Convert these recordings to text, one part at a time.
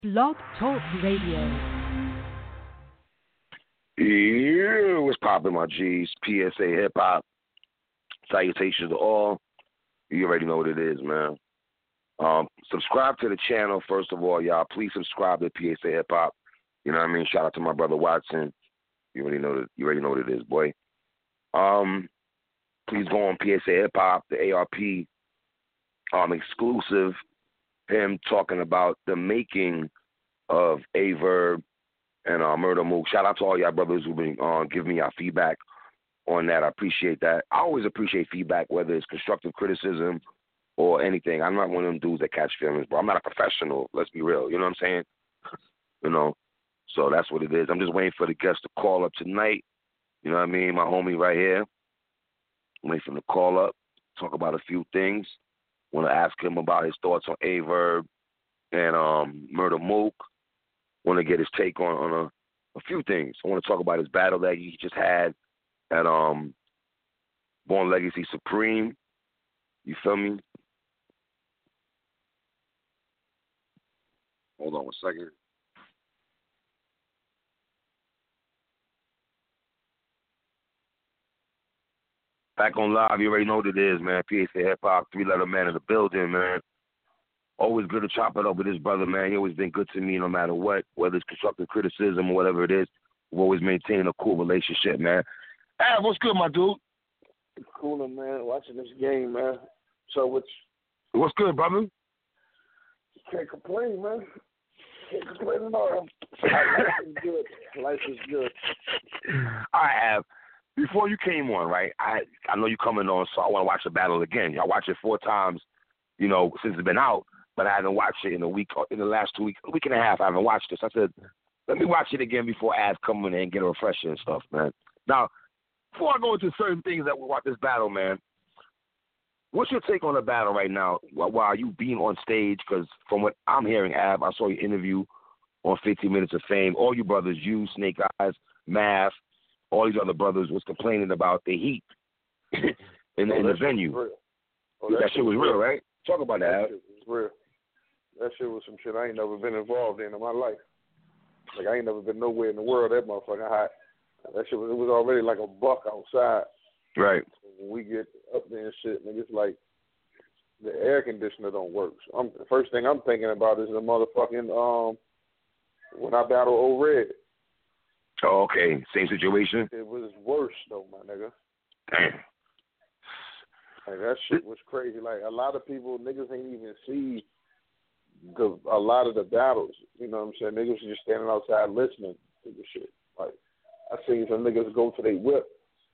Blog Talk Radio. Yeah, what's poppin', my G's? PSA Hip Hop. Salutations to all. You already know what it is, man. Subscribe to the channel, first of all, y'all. Please subscribe to PSA Hip Hop. You know what I mean? Shout out to my brother Watson. You already know what it is, boy. Please go on PSA Hip Hop, the ARP exclusive. Him talking about the making of Averb and Murder Mook. Shout out to all y'all brothers who've been giving me your feedback on that. I appreciate that. I always appreciate feedback, whether it's constructive criticism or anything. I'm not one of them dudes that catch feelings, bro. I'm not a professional. Let's be real. You know what I'm saying? So that's what it is. I'm just waiting for the guest to call up tonight. You know what I mean? My homie right here. I'm waiting for him to call up, talk about a few things. Want to ask him about his thoughts on Averb and Murder Mook. Want to get his take on a few things. I want to talk about his battle that he just had at Born Legacy Supreme. You feel me? Hold on one second. Back on live, you already know what it is, man. PSA Hip Hop, 3-letter man in the building, man. Always good to chop it up with this brother, man. He always been good to me no matter what, whether it's constructive criticism or whatever it is. We've always maintained a cool relationship, man. Av, what's good, my dude? Cooler, man. Watching this game, man. So what's good, brother? Can't complain, man. Can't complain at all. Life is good. Life is good. All right, Av. Before you came on, right, I know you coming on, so I want to watch the battle again. I watched it 4 times, since it's been out, but I haven't watched it in the last 2 weeks, a week and a half. I haven't watched this. I said, let me watch it again before Av come in and get a refresher and stuff, man. Now, before I go into certain things that we watch this battle, man, what's your take on the battle right now while you being on stage? Because from what I'm hearing, Av, I saw your interview on 15 Minutes of Fame. All you brothers, you, Snake Eyes, Math, all these other brothers was complaining about the heat in the venue. That shit was real, right? Talk about that. That shit was real. That shit was some shit I ain't never been involved in my life. Like, I ain't never been nowhere in the world that motherfucking hot. That shit was already like a buck outside. Right. So when we get up there and shit, nigga, it's like the air conditioner don't work. So the first thing I'm thinking about is the motherfucking, when I battle Old Red. Oh, okay. Same situation? It was worse, though, my nigga. Damn. Like, that shit was crazy. Like, a lot of people, niggas ain't even see a lot of the battles. You know what I'm saying? Niggas just standing outside listening to the shit. Like, I seen some niggas go to their whip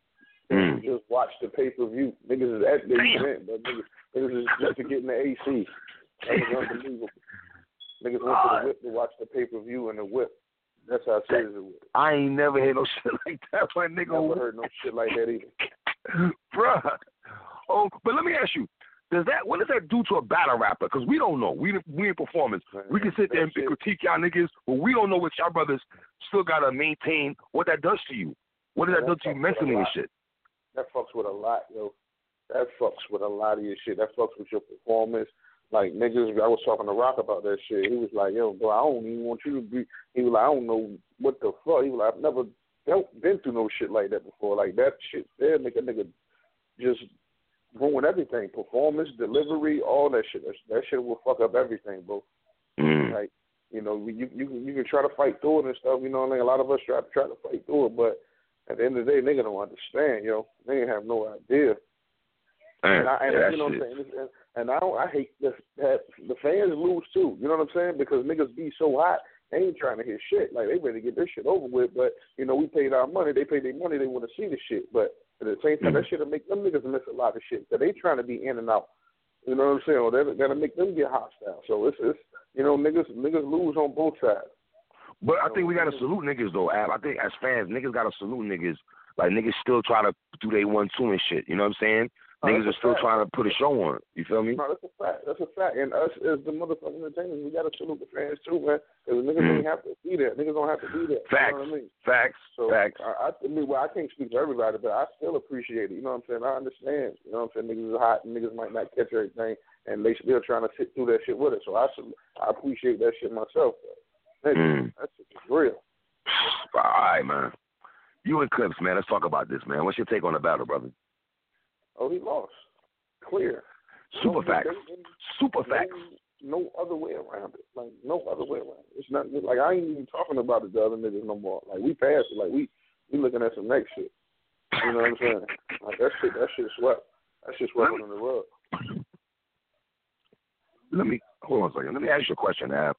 and just watch the pay-per-view. Niggas is at their event, but niggas is just to get in the AC. That was unbelievable. Niggas went to the whip to watch the pay-per-view in the whip. That's how serious it was. I ain't never heard no shit like that, my nigga. Never heard no shit like that either. Bruh. Oh, but let me ask you, what does that do to a battle rapper? Because we don't know. We in performance. Man, we can sit there and critique y'all niggas, but we don't know what y'all brothers still got to maintain, what that does to you. What does that do to you mentally and shit? That fucks with a lot, yo. That fucks with a lot of your shit. That fucks with your performance. Like, niggas, I was talking to Rock about that shit. He was like, yo, bro, I don't even want you to be. He was like, I don't know what the fuck. He was like, I've never been through no shit like that before. Like, that shit there make a nigga just ruin everything. Performance, delivery, all that shit. That shit will fuck up everything, bro. Like, you can try to fight through it and stuff. You know what I mean? A lot of us try to fight through it, but at the end of the day, nigga don't understand, yo. They ain't have no idea. You know what I'm saying? And I hate that the fans lose too. You know what I'm saying? Because niggas be so hot, they ain't trying to hear shit. Like, they ready to get this shit over with. But, we paid our money. They paid their money. They want to see the shit. But at the same time, that shit'll make them niggas miss a lot of shit. Because they trying to be in and out. You know what I'm saying? Or that'll make them get hostile. So it's niggas lose on both sides. But I think we got to salute niggas, though, Ab. I think as fans, niggas got to salute niggas. Like, niggas still try to do they 1-2 and shit. You know what I'm saying? Niggas are still trying to put a show on. You feel me? No, that's a fact. That's a fact. And us as the motherfucking entertainers, we got to salute the fans too, man. Because niggas don't have to be there. Niggas don't have to be there. Facts. You know what I mean? Facts. So Facts. I can't speak to everybody, but I still appreciate it. You know what I'm saying? I understand. You know what I'm saying? Niggas is hot and niggas might not catch everything, and they still trying to sit through that shit with it. So I appreciate that shit myself. Nigga, that shit is real. All right, man. You and Clips, man. Let's talk about this, man. What's your take on the battle, brother? Oh, he lost. Clear. Super facts. Super facts. No other way around it. Like, no other way around it. It's not like I ain't even talking about it to other niggas no more. Like, we passed it. Like, we looking at some next shit. You know what I'm saying? Like, that shit swept. That shit swept under the rug. Let me hold on a second. Let me ask you a question, Ab.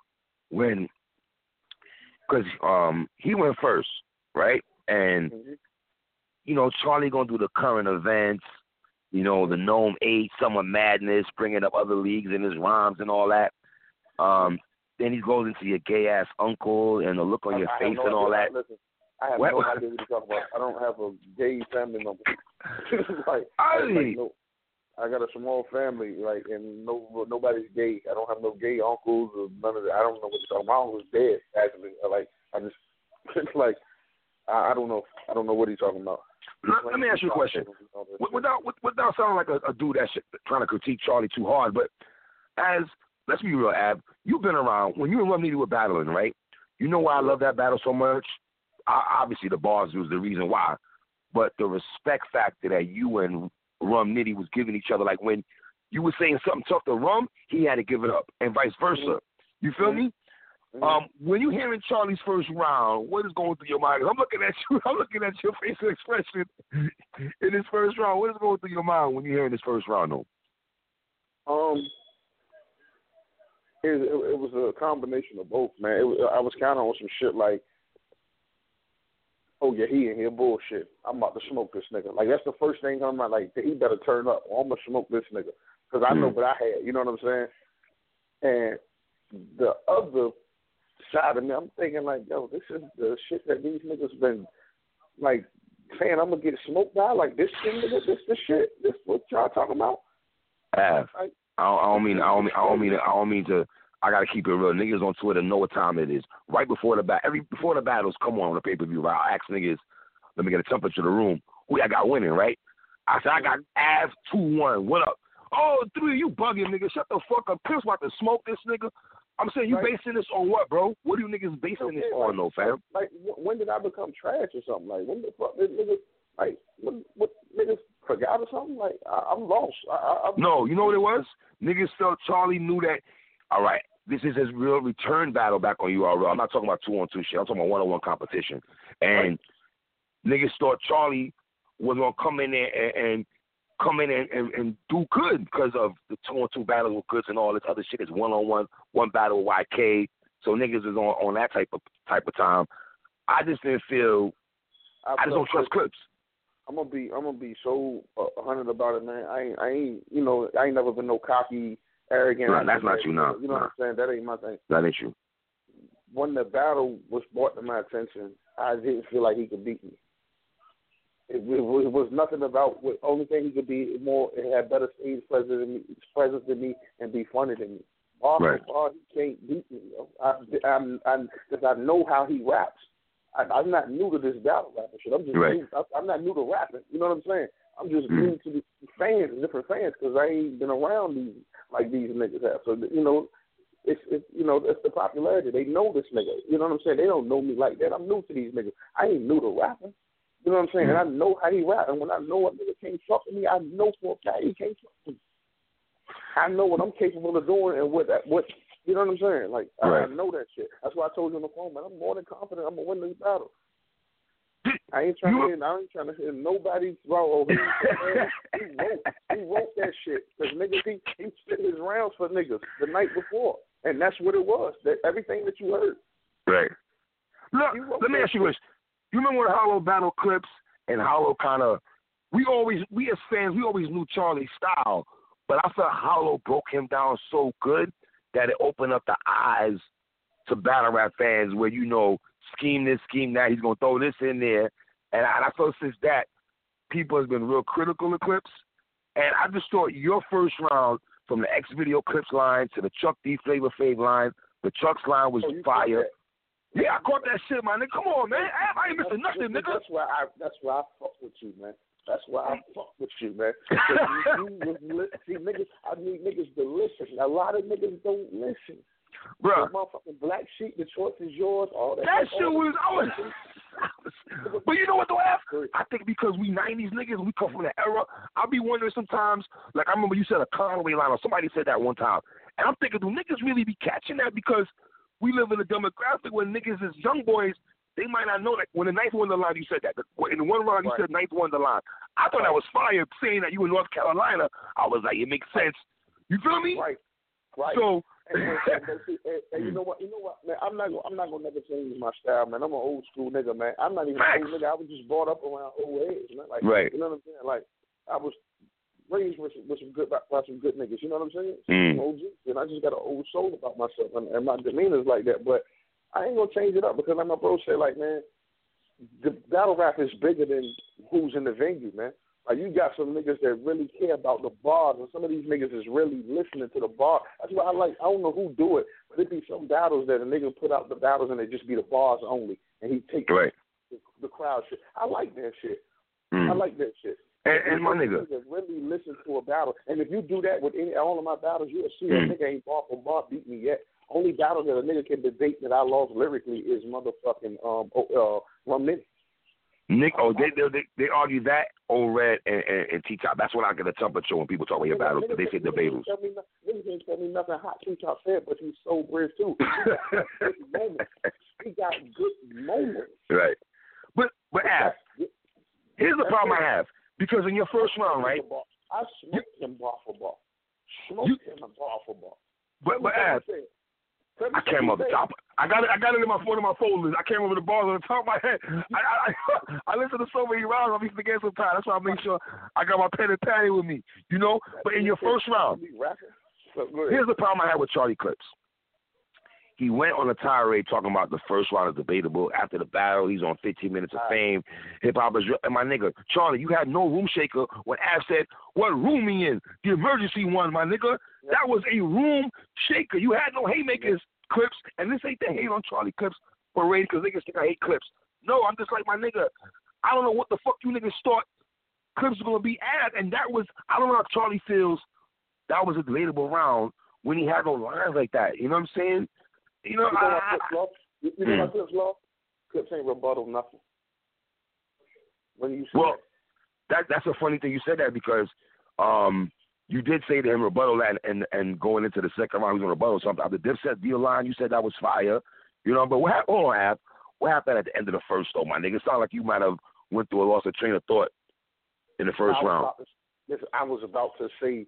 Because he went first, right? And you know, Charlie gonna do the current events. You know, the Gnome 8, Summer Madness, bringing up other leagues in his rhymes and all that. Then he goes into your gay-ass uncle and the look on your face and all that. Listen, I have no idea what you're talking about. I don't have a gay family member. like, no, I got a small family, like, and nobody's gay. I don't have no gay uncles or none of that. I don't know what you're talking about. My uncle's dead, actually. Like, I just, it's like, I don't know. I don't know what he's talking about. Let me ask you a question. Without sounding like a dude that's trying to critique Charlie too hard, but let's be real, Ab, you've been around. When you and Rum Nitty were battling, right? You know why I love that battle so much? Obviously, the bars was the reason why. But the respect factor that you and Rum Nitty was giving each other, like when you were saying something tough to Rum, he had to give it up, and vice versa. You feel me? When you hearing Charlie's first round, what is going through your mind? I'm looking at you. I'm looking at your facial expression in his first round. What is going through your mind when you're hearing his first round, though? It was a combination of both, man. I was kind of on some shit like, oh yeah, he in here bullshit. I'm about to smoke this nigga. Like, that's the first thing on my, like, he better turn up, or I'm gonna smoke this nigga, because I know what I had. You know what I'm saying? And the other side of me, I'm thinking like, yo, this is the shit that these niggas been like saying I'm gonna get smoked by. Like, this shit, nigga, this shit, this what y'all talking about? Like, I don't mean to. I gotta keep it real. Niggas on Twitter know what time it is. Right before the before the battles come on the pay-per-view, right? I ask niggas, let me get a temperature of the room. Who I got winning, right? I said I got Av 2-1. What up? Oh, 3, you bugging, nigga. Shut the fuck up. Pimps about to smoke this nigga. I'm saying, you basing this on what, bro? What are you niggas basing this on, though, fam? Like, when did I become trash or something? Like, when the fuck did niggas, like, what niggas forgot or something? Like, I'm lost. No, you know what it was? Niggas felt Charlie knew that, all right, this is his real return battle back on URL. I'm not talking about 2-on-2 shit. I'm talking about 1-on-1 competition. And niggas thought Charlie was going to come in there and do good because of the 2-on-2 battles with Goods and all this other shit. It's 1-on-1, one battle with YK. So niggas is on that type of time. I just didn't feel. I just don't trust Clips. I'm gonna be so 100 about it, man. I ain't never been no cocky, arrogant. Nah, that's not you, now. You know what I'm saying? That ain't my thing. That ain't you. When the battle was brought to my attention, I didn't feel like he could beat me. It was nothing about. The only thing he could be more. It had better stage presence than me, and be funny than me. He can't beat me. Because I know how he raps. I'm not new to this battle rapping shit. I'm just new. I'm not new to rapping. You know what I'm saying? I'm just new to the fans, different fans, because I ain't been around these like these niggas have. So it's the popularity. They know this nigga. You know what I'm saying? They don't know me like that. I'm new to these niggas. I ain't new to rapping. You know what I'm saying? And I know how he rap. And when I know a nigga can't talk to me, I know for a fact he can't talk to me. I know what I'm capable of doing and what you know what I'm saying? Like, I know that shit. That's why I told you on the phone, man, I'm more than confident I'm going to win this battle. I ain't trying to hear nobody's wrong. He wrote that shit. Because niggas, he spit his rounds for niggas the night before. And that's what it was. That everything that you heard. Right. Look, let me ask you this. You remember when Hollow battle Clips and Hollow kind of, we as fans, we always knew Charlie's style, but I felt Hollow broke him down so good that it opened up the eyes to battle rap fans where, scheme this, scheme that, he's going to throw this in there. And I felt since that, people has been real critical of Clips. And I just thought your first round, from the X Video Clips line to the Chuck D Flavor Fave line, the Chuck's line was fire. Yeah, I caught that shit, man. Come on, man. I ain't missing nothing, nigga. That's why I fuck with you, man. That's why I fuck with you, man. See, niggas, I need niggas to listen. A lot of niggas don't listen. Bro. The motherfucking black sheep, the choice is yours, all that. That shit was, but you know what though, F? I think because we 90s niggas, we come from the era, I'll be wondering sometimes, like I remember you said a Conway line, or somebody said that one time, and I'm thinking, do niggas really be catching that? Because we live in a demographic where niggas is young boys, they might not know, like when the ninth one in the line, you said that. In the one round, you said ninth one in the line. I thought that was fire, saying that you in North Carolina. I was like, it makes sense. You feel me? Right. So, and you know what, man, I'm not gonna never change my style, man. I'm an old school nigga, man. I'm not even an old nigga. I was just brought up around old age, man. Like, right. You know what I'm saying? Like, I was raised with some good by some good niggas. You know what I'm saying? Some OG, and I just got an old soul about myself, and my demeanor's like that. But I ain't gonna change it up because, like my bro said, like, man, the battle rap is bigger than who's in the venue, man. Like, you got some niggas that really care about the bars, and some of these niggas is really listening to the bar. That's what I like. I don't know who do it, but it be some battles that a nigga put out the battles and they just be the bars only, and he take the crowd shit. I like that shit. I like that shit. And my nigga really listen to a battle, and if you do that with all of my battles, you'll see a nigga ain't bar for bar beat me yet. Only battle that a nigga can debate that I lost lyrically is motherfucking Rum Nitty. Nick, they argue that O-Red and T-Top. That's when I get a temperature when people talk about your battles. They say debaters. Niggas ain't tell me nothing hot T-Top said, but he's so brave too. He got good moments. Right. But Av, here's the problem I have. Because in your first round, right? I smoked him bar for bar. Smoked him bar for bar. But Av, I can't remember the top. I got it in my phone in my folders. I can't remember the bars on the top of my head. I listen to so many rounds, I'll be forgetting sometimes. That's why I make sure I got my pen and pad with me. You know? But in your first round, here's the problem I had with Charlie Clips. He went on a tirade talking about the first round is debatable. After the battle, he's on 15 Minutes of Fame. Hip hop is real. And my nigga, Charlie, you had no room shaker when Av said, what room he in? The emergency one, my nigga. That was a room shaker. You had no haymakers, Clips. And this ain't the hate on Charlie Clips parade because niggas think I hate Clips. No, I'm just like, my nigga, I don't know what the fuck you niggas thought Clips was going to be Av. And that was, I don't know how Charlie feels. That was a debatable round when he had no lines like that. You know what I'm saying? You know, you know my Clips law? Clips ain't rebuttal nothing. When you say that's a funny thing you said that because you did say to him rebuttal that and going into the second round he was going to rebuttal something. The Dipset deal line, you said that was fire. You know, but what happened at the end of the first though, my nigga? It sounded like you might have went through a lost train of thought in the first round. I was about to say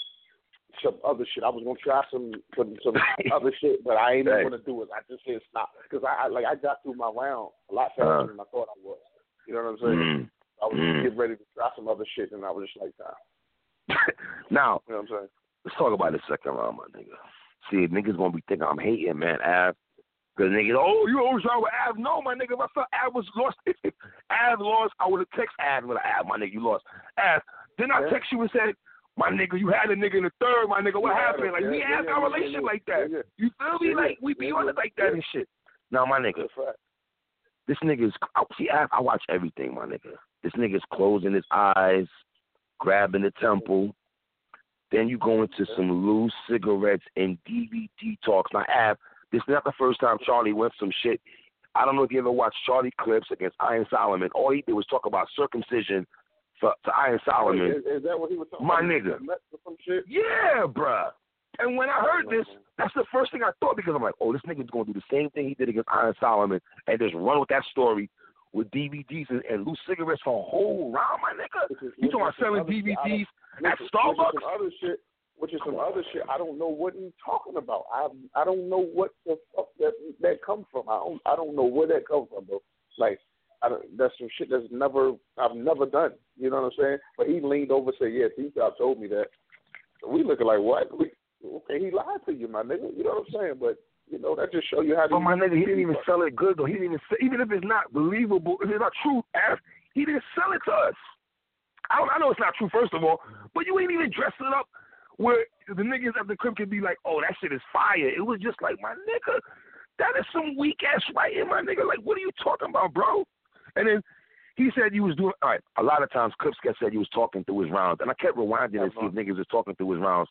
some other shit. I was gonna try some other shit, but I ain't even gonna do it. I just said stop because I got through my round a lot faster than I thought I was. You know what I'm saying? I was getting ready to try some other shit, and I was just like, nah. Now, you know what I'm saying? Let's talk about the second round, my nigga. See, niggas gonna be thinking I'm hating, man, Av. Because niggas, you always round with Av. No, my nigga, if I thought Av was lost, if Av lost, I would have texted Av with Av, my nigga, you lost. Av, then I text you and said, my nigga, you had a nigga in the third, my nigga, what happened? Like, we have our relationship like that. You feel me? Like, we be on it like that and shit. Now, my nigga, this nigga's, see, I watch everything, my nigga. This nigga's closing his eyes, grabbing the temple. Then you go into some loose cigarettes and DVD talks. Now, Av, this is not the first time Charlie went some shit. I don't know if you ever watched Charlie Clips against Iron Solomon. All he did was talk about circumcision to Iron Solomon. Is that what he was talking my about? Nigga. Some shit? Yeah, bruh. And when I heard this, that's the first thing I thought because I'm like, oh, this nigga's going to do the same thing he did against Iron Solomon and just run with that story with DVDs and loose cigarettes for a whole round, my nigga. You talking about selling DVDs at Starbucks? Which is some other shit. I don't know what he's talking about. I don't know what the fuck that come from. I don't know where that come from, bro. Like, that's some shit I've never done. You know what I'm saying? But he leaned over and said, yeah, T-Top told me that. So we looking like, what? Okay, he lied to you, my nigga. You know what I'm saying? But, you know, that just show you how to... But, my nigga, he didn't even sell it good, though. He didn't even say, even if it's not believable, if it's not true, he didn't sell it to us. I know it's not true, first of all, but you ain't even dressed it up where the niggas at the crib could be like, oh, that shit is fire. It was just like, my nigga, that is some weak-ass writing, my nigga. Like, what are you talking about, bro? And then he said he was doing, all right, a lot of times Clips said he was talking through his rounds, and I kept rewinding and see if niggas was talking through his rounds.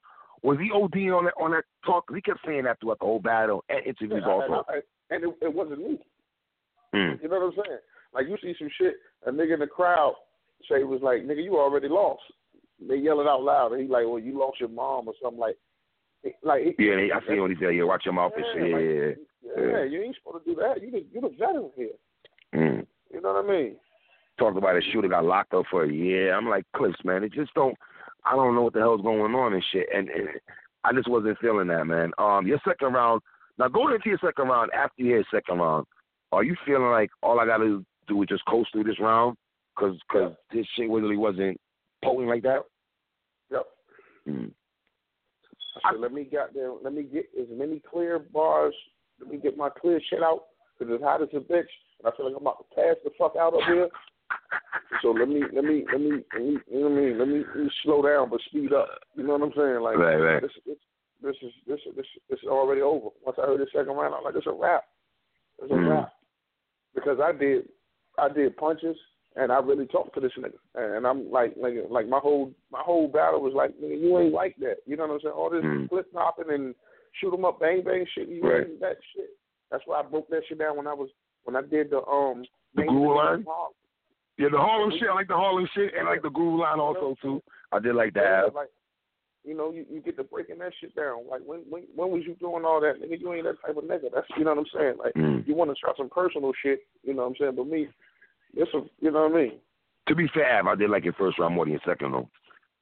Was he ODing on that talk? 'Cause he kept saying that throughout the whole battle and interviews also. And it wasn't me. Mm. You know what I'm saying? Like, you see some shit, a nigga in the crowd say was like, nigga, you already lost. They yell it out loud, and he like, well, you lost your mom or something like. Yeah, I see what he said. Yeah, watch your mouth and shit. Yeah, you ain't supposed to do that. You the veteran here. Mm. You know what I mean? Talked about a shooter got locked up for a year. I'm like, Clips, man, it just don't. I don't know what the hell's going on and shit, and I just wasn't feeling that, man. Your second round. Now going into your second round, after your second round, are you feeling like all I got to do is just coast through this round? Because this shit really wasn't potent like that? Yep. Mm. So let me get as many clear bars. Let me get my clear shit out because it's hot as a bitch, and I feel like I'm about to pass the fuck out of here. So let me you know what I mean? Let me slow down but speed up. You know what I'm saying? Like right. This is already over. Once I heard the second round, I'm like, it's a wrap. It's a wrap. Because I did punches and I really talked to this nigga. And I'm like my whole battle was like, nigga, you ain't like that. You know what I'm saying? All this flip hopping and shoot 'em up, bang bang shit, you ain't that shit. That's why I broke that shit down when I did the groove line. Yeah, the Harlem shit. I like the Harlem shit and like the groove line also too. I did like that. Yeah, like, you know, you get to breaking that shit down. Like when was you doing all that, nigga? You ain't that type of nigga. That's, you know what I'm saying. Like you want to try some personal shit, you know what I'm saying. But me, you know what I mean. To be fair, I did like your first round more than your second though.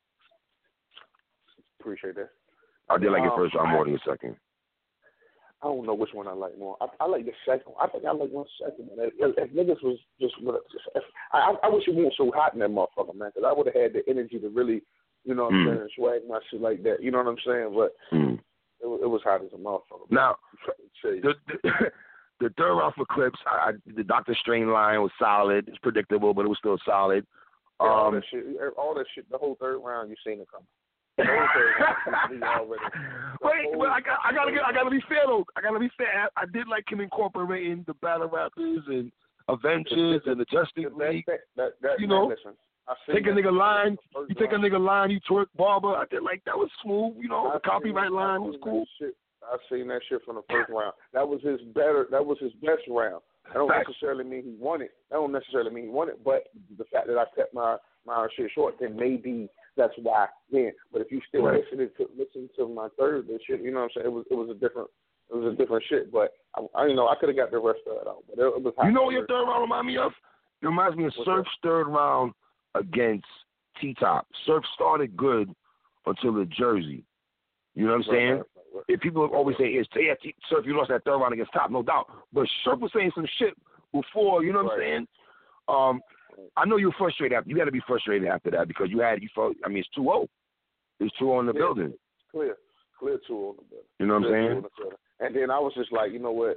Appreciate that. I did like your first round more than your second. I don't know which one I like more. I like the second. I think I like one second. If niggas was just, I wish it wasn't so hot in that motherfucker, man, because I would have had the energy to really, you know what I'm saying, swag my shit like that. You know what I'm saying? But it was hot as a motherfucker. Now, the third round for Clips, the Dr. Strain line was solid. It's predictable, but it was still solid. Yeah, all that shit, the whole third round, you seen it coming. Wait, I gotta be fair though. I gotta be fair. I did like him incorporating the battle rappers and Avengers and the Justice League. You know, take a nigga line. You take a nigga line. You twerk Barber. I did like that was smooth. You know, the copyright line was cool. I seen that shit from the first round. That was his best round. That don't necessarily mean he won it. But the fact that I kept my shit short, then maybe that's why then. But if you still listen to my third and shit, you know what I'm saying? It was a different shit. But I you know, I could have got the rest of it out. But it was hot. You know what your third round reminds me of? It reminds me of Surf's third round against T-Top. Surf started good until the Jersey. You know what I'm saying? If people always say, Surf, you lost that third round against Top, no doubt. But Surf was saying some shit before, you know what I'm saying? I know you're frustrated after. You got to be frustrated after that because it's 2-0. It's 2-0 in the building. Clear 2-0 in the building. You know what I'm saying? And then I was just like, you know what?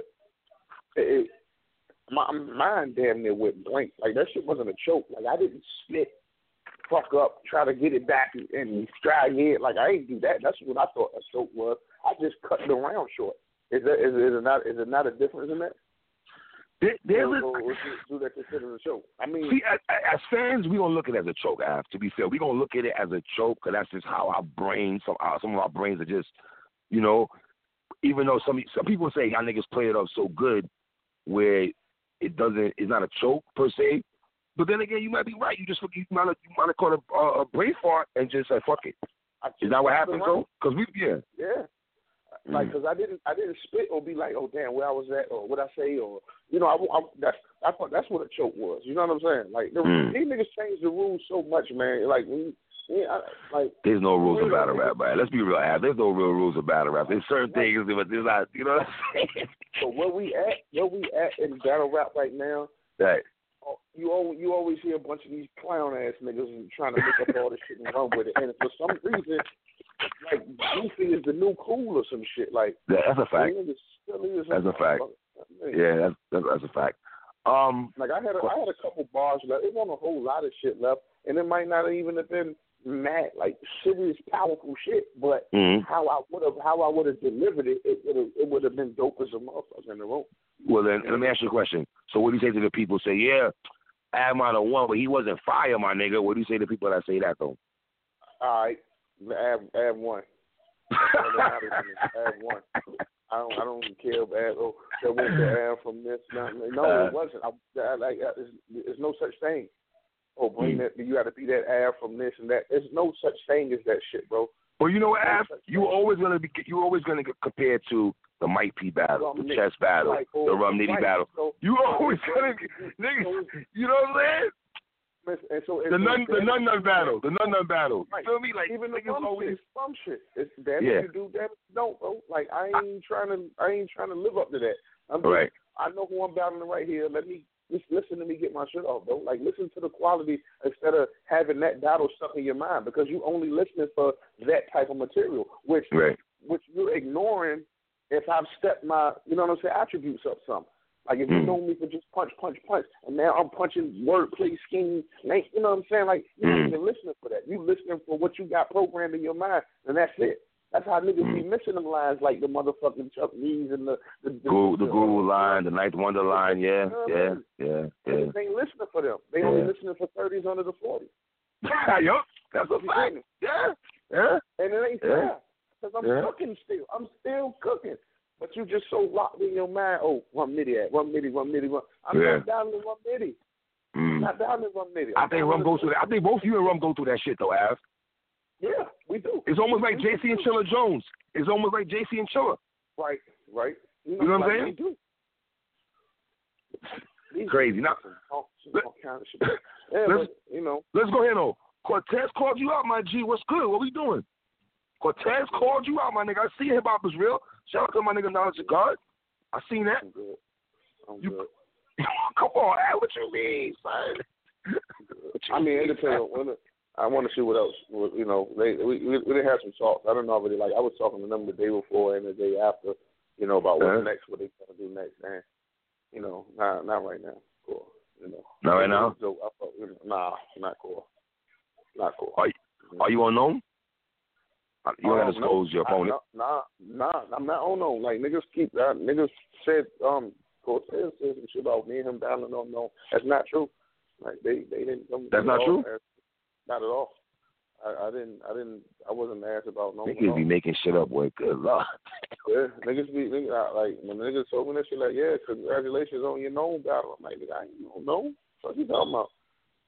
My mind damn near went blank. Like, that shit wasn't a choke. Like, I didn't spit, fuck up, try to get it back and drag it. Like, I ain't do that. That's what I thought a choke was. I just cut the round short. Is it not a difference in that? Do that consider a choke? I mean, see, as fans, we don't look at it as a choke. To be fair, we don't look at it as a choke because that's just how our brains, some of our brains are just, you know. Even though some people say y'all niggas play it up so good, where it's not a choke per se. But then again, you might be right. You might have caught a brain fart and just say fuck it. Is that what happened though? Because yeah. Like, because I didn't spit or be like, oh damn, where I was at or what I say or you know, I thought that's what a choke was. You know what I'm saying? Like these niggas changed the rules so much, man. Like there's no rules of battle rap, man. Let's be real. There's no real rules of battle rap. There's certain things, but there's not. You know what I'm saying? So where we at in battle rap right now? Right. You always hear a bunch of these clown ass niggas trying to make up all this shit and run with it, and for some reason, like goofy is the new cool or some shit. Like that's a fact. That's a fact. Yeah, that's a fact. Like I had a couple bars left. It wasn't a whole lot of shit left, and it might not even have been mad like serious powerful shit. But how I would have delivered it, it would have been dope as a motherfucker in the room. Well then, let me ask you a question. So what do you say to the people who say, yeah, Av might have won, but he wasn't fire, my nigga? What do you say to people that say that though? All right, Av won. Av 1. I don't even care about that was the Av from this. No, it wasn't. There's no such thing. Oh, bring that. You got to be that Av from this and that. There's no such thing as that shit, bro. Well, you know what, Av? You're always gonna get compared to the Mike P battle, the chess battle, the Rum Nitty battle. So, you always gonna get, niggas. You know what I'm saying? The nun battle. You feel me? Like even the rum shit. It's damn if you do, damn if you don't, bro. Like I ain't trying to live up to that. Right. I know who I'm battling right here. Just listen to me get my shit off, bro. Like listen to the quality instead of having that battle stuck in your mind because you only listening for that type of material, which you're ignoring if I've stepped my, you know what I'm saying, attributes up some. Like, if you know me for just punch, and now I'm punching wordplay schemes, you know what I'm saying? Like, you're not even listening for that. You listening for what you got programmed in your mind, and that's it. That's how niggas be missing them lines like the motherfucking Chuck Lees and the Guru line, the Ninth Wonder line, yeah. They ain't listening for them. They only listening for 30s under the 40s. Yup, that's a fact. Yeah. And it ain't fair, because I'm cooking still. I'm still cooking. But you just so locked in your mind, Rum Nitty. I'm not down to Rum Nitty. Not down to Rum Nitty. I think Rum goes through that. I think both you and Rum go through that shit, though, Av. Yeah, we do. It's almost like JC and Chilla Jones. It's almost like JC and Chilla. Right. You know what I'm saying? We do. Crazy. Now, let's go ahead, though. Cortez called you out, my G. What's good? What we doing? Cortez called you out, my nigga. I see hip hop is real. Shout out to my nigga Knowledge of God. I seen that. I'm good. Come on, Al, what you mean, son? I mean, it depends. I want to see what else. You know, we didn't have some talks. I don't know, really. Like I was talking to them the day before and the day after. You know about what's next, what they gonna do next, and you know, not right now. Cool. You know. Not right now. Nah, not cool. Not cool. Are you unknown? You don't have to disclose your opponent. Nah, I'm not unknown. Like niggas said Cortez said some shit about me and him battling unknown. That's not true. Like they didn't come. That's not true? Not at all. I wasn't asked about no. Niggas be making shit up, boy. Good luck. Yeah, niggas like when niggas told me that shit, like, yeah, congratulations on your known battle. I'm like, I ain't no. What you talking about?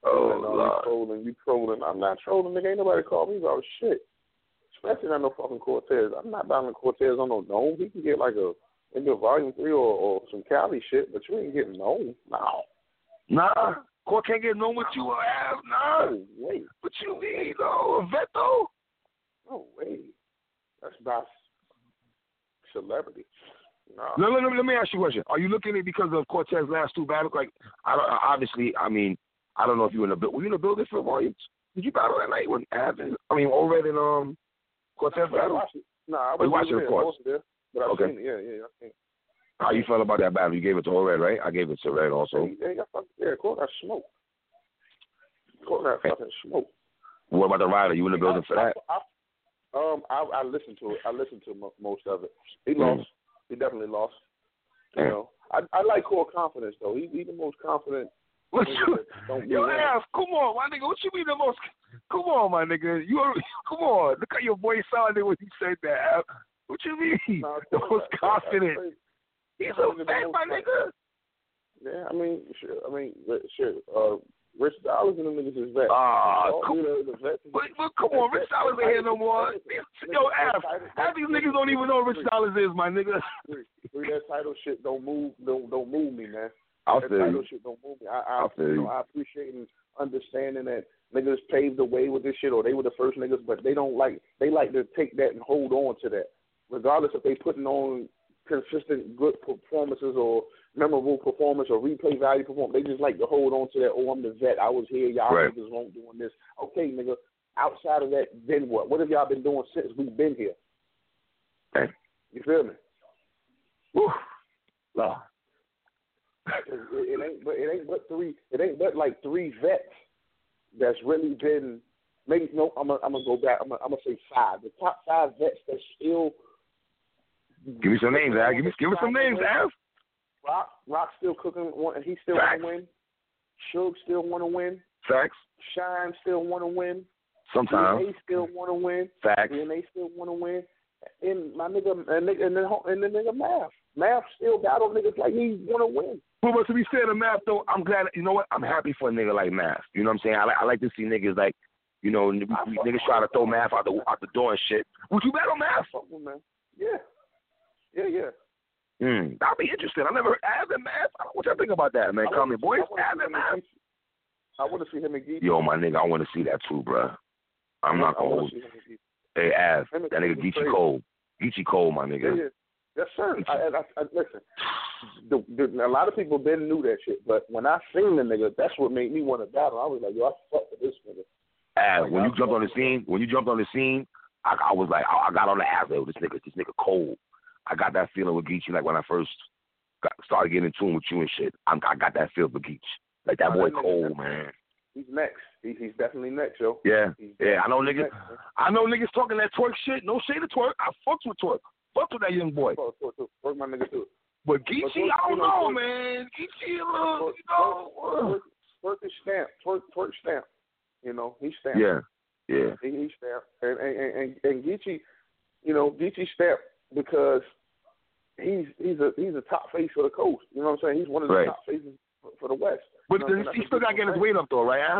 You trolling. I'm not trolling, nigga. Ain't nobody called me about shit. Especially not no fucking Cortez. I'm not battling Cortez on no dome. He can get like maybe a volume 3 or some Cali shit, but you ain't getting known. No. Nah. Court can't get known with you, Av. Nah. No way. What you mean, though? A vet, though? No way. That's not celebrity. No. Let me ask you a question. Are you looking at it because of Cortez's last 2 battles? Like, obviously, I mean, I don't know if you were in the building. Were you in the building for volumes? Did you battle that night when Av and Ored and Cortez battle? I was watching the court. But I seen it. Yeah, I seen it. How you felt about that battle? You gave it to Ored, right? I gave it to Red also. Court got smoked. Court got fucking smoked. What about the rider? You in the building for that? I listened to it. I listened to most of it. He lost. He definitely lost. You know, I like Core confidence though. He's the most confident. Yo, Av, come on, my nigga. What you mean the most? Come on, my nigga. Come on. Look how your voice sounded when you said that, Av. What you mean? The most confident. He's a vet, my nigga. Yeah, I mean, shit. Rich Dollars and them niggas is vets. But come on, Rich Dollars ain't here no more. Yo, Av, half these niggas don't even know Rich Dollars is, my nigga. That title shit don't move me, man. I'll that feel title you. shit don't move me. I appreciate and understanding that niggas paved the way with this shit, or they were the first niggas, but they like to take that and hold on to that, regardless if they putting on consistent good performances or memorable performance or replay value performance. They just like to hold on to that. Oh, I'm the vet. I was here. Y'all niggas won't doing this. Okay, nigga. Outside of that, then what? What have y'all been doing since we've been here? Okay. You feel me? Woo. No. It ain't but like 3 vets that's really been. Maybe no. I'm gonna go back. I'm gonna say 5. The top 5 vets that still. Give me some names, Av. Give me some names, Av. Rock still cooking. He still want to win. Suge still want to win. Facts. Shine still want to win. Sometimes. DNA still want to win. Facts. DNA still want to win. And my nigga, and the nigga Math still battle niggas like he's gonna win. But to be fair to Math though, I'm glad. You know what? I'm happy for a nigga like Math. You know what I'm saying? I like to see niggas like, you know, niggas try to throw Math out the door and shit. Would you battle Math? Man. Yeah. That'll be interesting. I never heard Av Math. What y'all think about that, man? Call me boys. Av Math. I want to see him and Geechee. Yo, my nigga, I want to see that too, bro. I'm not gonna hold. Hey, Av, that nigga Geechee Cole. Geechee Cole, my nigga. Yeah. Yes, sir. I listen, a lot of people didn't knew that shit, but when I seen the nigga, that's what made me want to battle. I was like, yo, I fuck with this nigga. Av, when you jumped on the scene, I was like, I got on the ass. This nigga Cole. I got that feeling with Geechee, like when I first started getting in tune with you and shit. I got that feel for Geechee. Like that boy Cole, man. He's next. He's definitely next, yo. Yeah. I know niggas. I know niggas talking that twerk shit. No shade to twerk. I fucks with twerk. Fuck with that young boy. Twerk my nigga too. But Geechee, I don't know, man. Geechee, you know. Twerk is stamped. Twerk stamped. You know, he's stamped. Yeah. He's stamped. And Geechee, you know, Geechee stamped because he's a top face for the coast. You know what I'm saying? He's one of the top faces for the West. But he still got to get his weight up, though, right, Av?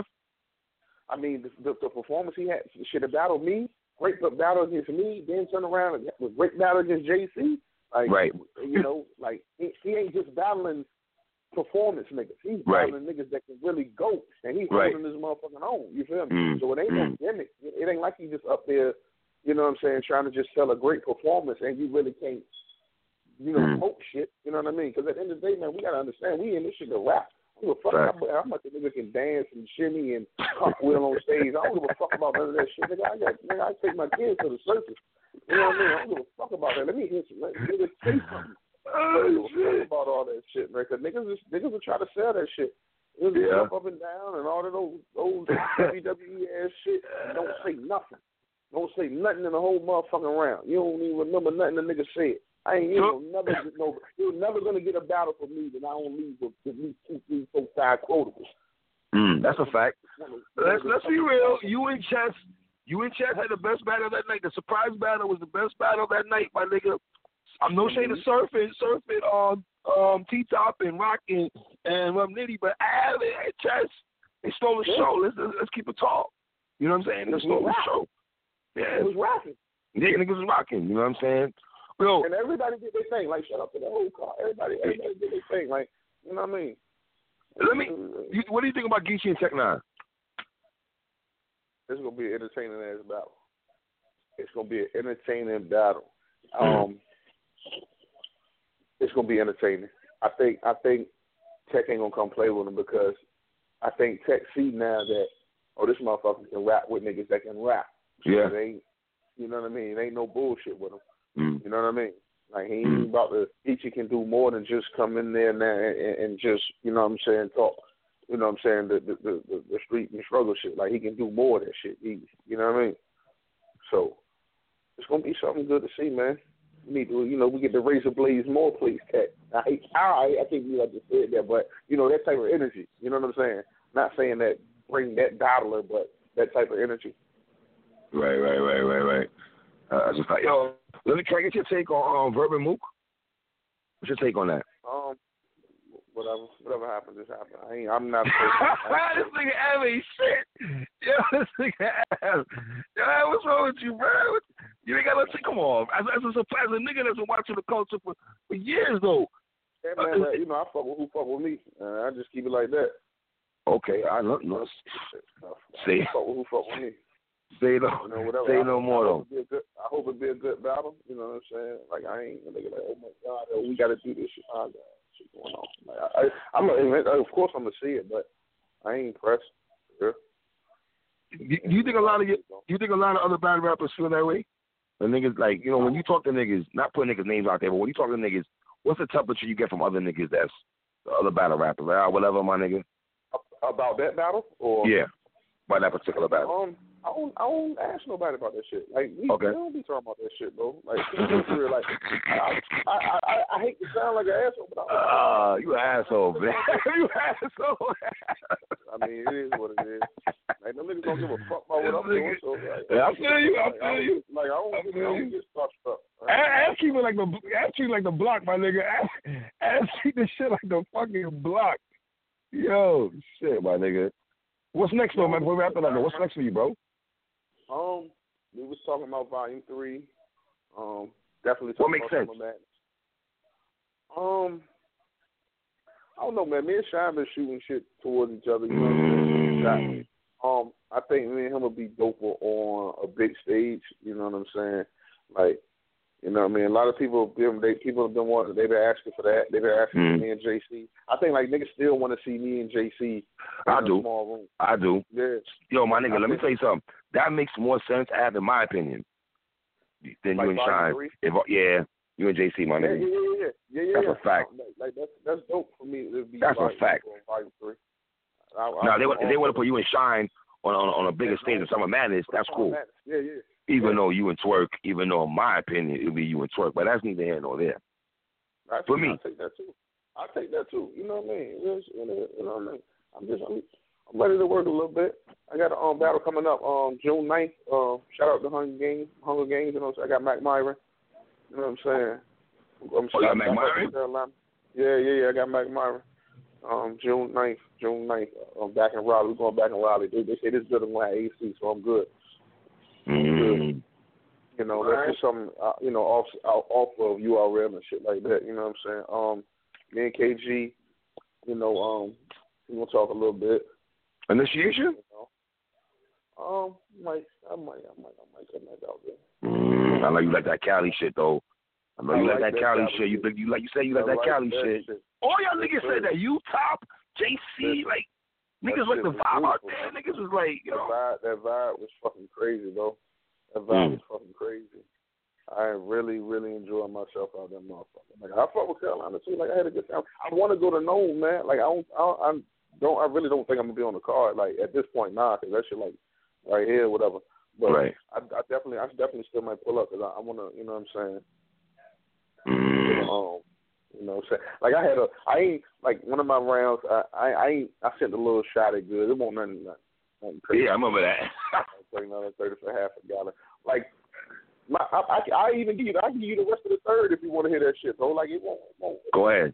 I mean, the performance he had, should have battled me, great battle against me, then turn around with great battle against JC. Like, right. You know, like, he ain't just battling performance niggas. He's battling niggas that can really go, and he's holding his motherfucking own. You feel me? So it ain't no gimmick. It ain't like he just up there, you know what I'm saying, trying to just sell a great performance, and you really can't, you know, poke shit. You know what I mean? Because at the end of the day, man, we got to understand, we in this shit to rap. I don't give a fuck how much a nigga can dance and shimmy and cartwheel on stage. I don't give a fuck about none of that shit. Nigga, I take my kids to the circus. You know what I mean? I don't give a fuck about that. Let me hear some. Nigga, say something. I don't give a fuck about all that shit, man. Because niggas will try to sell that shit. It'll jump up and down and all that old WWE ass shit. And don't say nothing. Don't say nothing in the whole motherfucking round. You don't even remember nothing the nigga said. You're never gonna get a battle from me that I don't leave with at least 2, 3, 4, 5 quotables. That's a fact. Let's be real. You and Chess had the best battle that night. The surprise battle was the best battle that night, my nigga. I'm no shade of surfing T-Top and Rockin' and Nitty, but Av and Chess, they stole the show. Let's keep it tall. You know what I'm saying? They stole the show. Yeah, it was rocking. Yeah, niggas was rocking. You know what I'm saying? Yo, and everybody did their thing. Like, shout out to the whole car. Everybody did their thing. Like, you know what I mean? What do you think about Geechee and Tech N9ne? This is gonna be an entertaining ass battle. It's gonna be an entertaining battle. It's gonna be entertaining. I think Tech ain't gonna come play with him because I think Tech see now that this motherfucker can rap with niggas that can rap. Yeah. You know what I mean? It ain't no bullshit with him. You know what I mean? Like, he ain't about to, Geechee can do more than just come in there and just, you know what I'm saying, talk. You know what I'm saying, the street and struggle shit. Like, he can do more of that shit. You know what I mean? So, it's going to be something good to see, man. We need to, you know, we get the razor blades more, please, Cat. I can't believe I just said that, but, you know, that type of energy. You know what I'm saying? Not saying that bring that battler, but that type of energy. Right. Just like, yo, can I get your take on Verb and Mook? What's your take on that? Whatever happened, just happened. I'm not. This nigga Av ain't shit. Yo, this nigga Av. Yo, what's wrong with you, bro? You ain't got nothing. Come on. As a nigga that's been watching the culture for years, though. Yeah, man, you know, I fuck with who fuck with me. I just keep it like that. Okay, I know. Say fuck with who fuck with me. Say no more, though. I hope it be a good battle. You know what I'm saying? Like, I ain't a nigga like, oh my God, we got to do this shit. Oh, God, shit going on. Like, of course I'm gonna see it, but I ain't impressed. Yeah. Do you think a lot of other battle rappers feel that way? The niggas, like, you know, when you talk to niggas, not putting niggas' names out there, but when you talk to niggas, what's the temperature you get from other niggas that's the other battle rappers? Like, whatever, my nigga. About that battle, or yeah, by that particular battle. I don't ask nobody about that shit. Like, we don't be talking about that shit, bro. Like, real, like, I hate to sound like an asshole, but you an asshole, man. You an asshole. I mean, it is what it is. Like, them niggas don't give a fuck about what I'm doing. So, like, I feel you. I feel you. Like, I don't get starstruck. Ask you like the block, my nigga. Ask you the shit like the fucking block. Yo, Shit, my nigga. what's next, though, man? After that, what's next for you, bro? We was talking about Volume 3. Definitely What talking makes about sense? Summer Madness. I don't know, man. Me and Shine been shooting shit towards each other. You know what I'm saying? I think me and him would be doper on a big stage. You know what I'm saying? Like, you know what I mean? A lot of people, people have been wanting, they've been asking for that. They've been asking for me and JC. I think, like, niggas still want to see me and JC in a small room. I do. Yeah. Yo, my nigga, let me tell you something. That makes more sense, in my opinion, than like you and Shine. Yeah, you and JC, my nigga. Yeah. That's a fact. Like that's dope for me to be. That's a fact. Volume 3. Now, they want to put you and Shine on a bigger stage in Summer Madness. That's cool. Yeah. Even though you and Twerk, even though in my opinion it would be you and Twerk, but that's neither here nor there. For me. I take that too. You know what I mean? You know what I mean? I'm ready to work a little bit. I got a battle coming up June 9th. Shout out to Hunger Games. You know, so I got Mac Myron. You know what I'm saying? You got Mac Myron? Yeah. I got Mac Myron. June 9th. I'm back in Raleigh. We're going back in Raleigh. They say this building will have AC, so I'm good. Mm. You know, that's just something, off of URL and shit like that. You know what I'm saying? Me and KG, we're going to talk a little bit. Initiation? I might come back out there. I know you like that Cali shit, though. I know you like that Cali shit. You say you like that Cali shit. All y'all niggas said that. You Top, JC, like, niggas like the vibe out there. Niggas was like, you know. That vibe was fucking crazy, though. That vibe was fucking crazy. I really, really enjoyed myself out there, motherfucker. Like, I fuck with Carolina, too. Like, I had a good time. I want to go to Nome, man. Like, I really don't think I'm going to be on the card, like, at this point now, because that shit, like, right here, whatever. But right. I definitely still might pull up, because I want to, you know what I'm saying? You know what I'm saying? Like, I ain't, like, one of my rounds, I sent a little shot at good. It won't nothing crazy. Yeah, I remember that. Another 30 for half a gallon. Like, I even give you, I can give you the rest of the third if you want to hear that shit, bro. Like, it won't. Go ahead.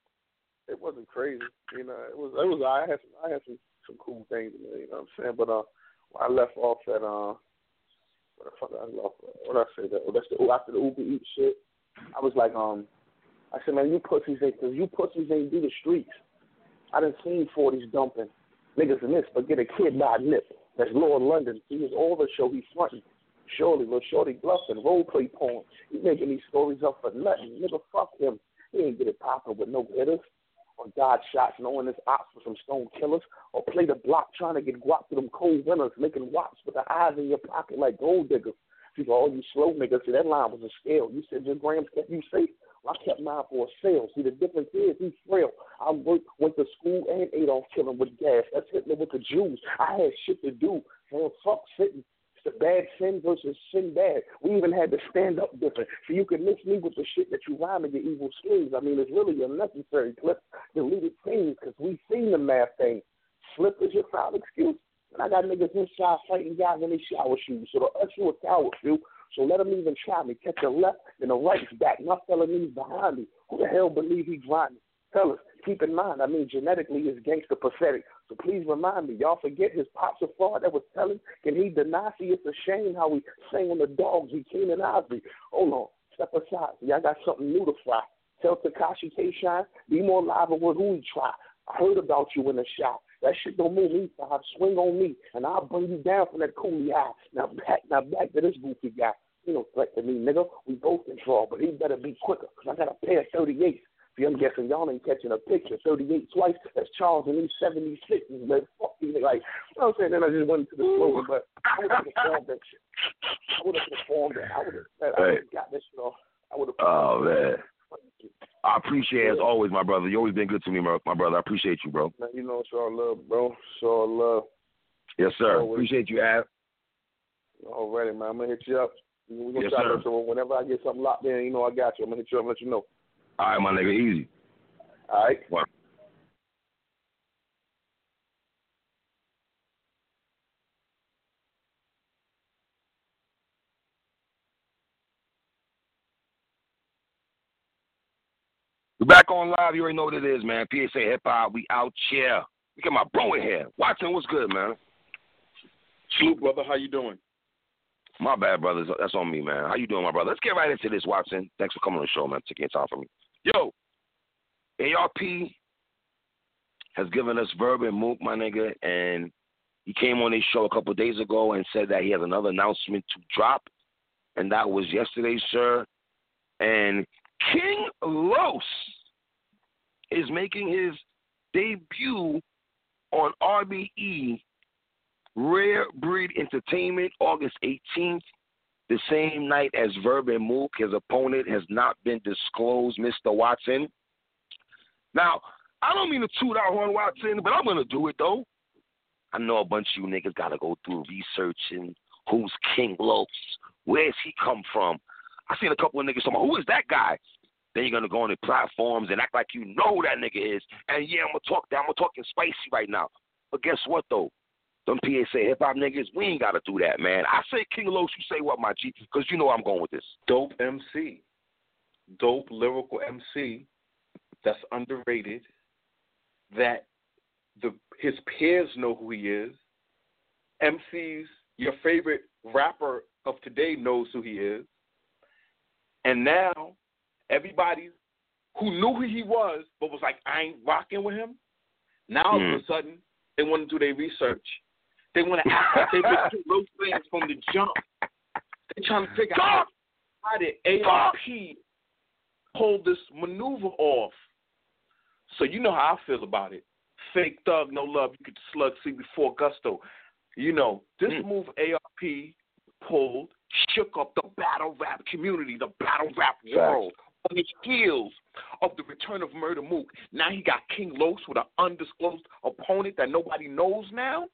It wasn't crazy, you know. It was. I had some cool things in there, you know what I'm saying. But when I left off at what the fuck I left? What did I say? After the Uber Eats shit, I was like, I said, man, you pussies ain't do the streets. I done seen 40s dumping niggas in this, but get a kid by a nip. That's Lord London. He was all the show. He's fronting. Surely, little shorty bluffing, role play porn. He making these stories up for nothing. Nigga, fuck him. He ain't get it poppin' with no hitters. Or dodge shots knowing this ops for some stone killers. Or play the block trying to get guap to them cold winners, making wops with the eyes in your pocket like gold diggers. See, for all you slow niggas, see, that line was a scale. You said your grams kept you safe. Well, I kept mine for a sale. See, the difference is he's frail. I went to school and ate off killing with gas. That's Hitler with the Jews. I had shit to do. Man, fuck sitting. It's the bad sin versus sin bad. We even had to stand up different. So you can mix me with the shit that you rhyme in your evil schemes. I mean, it's really unnecessary. Clip deleted things because we seen the math thing. Slip is your foul excuse. And I got niggas inside fighting guys in their shower shoes. So to us, you a coward, Phil. So let them even try me. Catch a left and a right's back. My fella knees behind me. Who the hell believe he grinding? Fellas, keep in mind, I mean, genetically is gangster pathetic. So please remind me, y'all forget his pops a fraud that was telling. Can he deny? See, it's a shame how we sang on the dogs, he Keenan Osby. Hold on, step aside. See, I got something new to fry. Tell Tekashi K-Shine, be more live with who he try. I heard about you in the shop. That shit don't move me, so swing on me, and I'll bring you down from that coolie eye. Now back to this goofy guy. He don't threat to me, nigga. We both can draw, but he better be quicker, because I got a pair of 38s. See, I'm guessing y'all ain't catching a picture. 38 twice, that's Charles and these 76s, man. Fuck these, like, you know what I'm saying? Then I just went into the slogan, but I would have performed that shit. I would have got that shit off. I would have. Oh, man. I appreciate it as always, my brother. You always been good to me, my brother. I appreciate you, bro. Man, you know it's all love, bro. It's all love. Yes, sir. Always. Appreciate you, Ab. Alrighty, man. I'm going to hit you up. We're going to try to, so whenever I get something locked in, you know I got you. I'm going to hit you up and let you know. All right, my nigga. Easy. All right. Well, We're back on live. You already know what it is, man. PSA Hip Hop. We out here. We got my bro in here. Watson, what's good, man? Salute, brother. How you doing? My bad, brothers. That's on me, man. How you doing, my brother? Let's get right into this, Watson. Thanks for coming on the show, man. Taking your time for me. Yo, ARP has given us Verb and Mook, my nigga, and he came on his show a couple of days ago and said that he has another announcement to drop, and that was yesterday, sir. And King Los is making his debut on RBE, Rare Breed Entertainment, August 18th, the same night as Verb and Mook. His opponent has not been disclosed, Mr. Watson. Now, I don't mean to toot our horn, Watson, but I'm going to do it, though. I know a bunch of you niggas got to go through researching who's King Los, where's he come from. I seen a couple of niggas talking about, who is that guy? Then you're going to go on the platforms and act like you know who that nigga is. And, yeah, I'm going to talk that. I'm talking spicy right now. But guess what, though? Them PSA hip-hop niggas, we ain't got to do that, man. I say King Los, you say what, my G? Because you know where I'm going with this. Dope MC. Dope lyrical MC that's underrated, that his peers know who he is. MCs, your favorite rapper of today knows who he is. And now, everybody who knew who he was but was like, I ain't rocking with him, now all of a sudden, they want to do their research. They want to act like they've been King Los fans from the jump. They're trying to figure out how did ARP pull this maneuver off. So you know how I feel about it. Fake thug, no love. You could slug see before gusto. You know, this move ARP pulled shook up the battle rap community, the battle rap world. On his heels of the return of Murder Mook, now he got King Los with an undisclosed opponent that nobody knows now.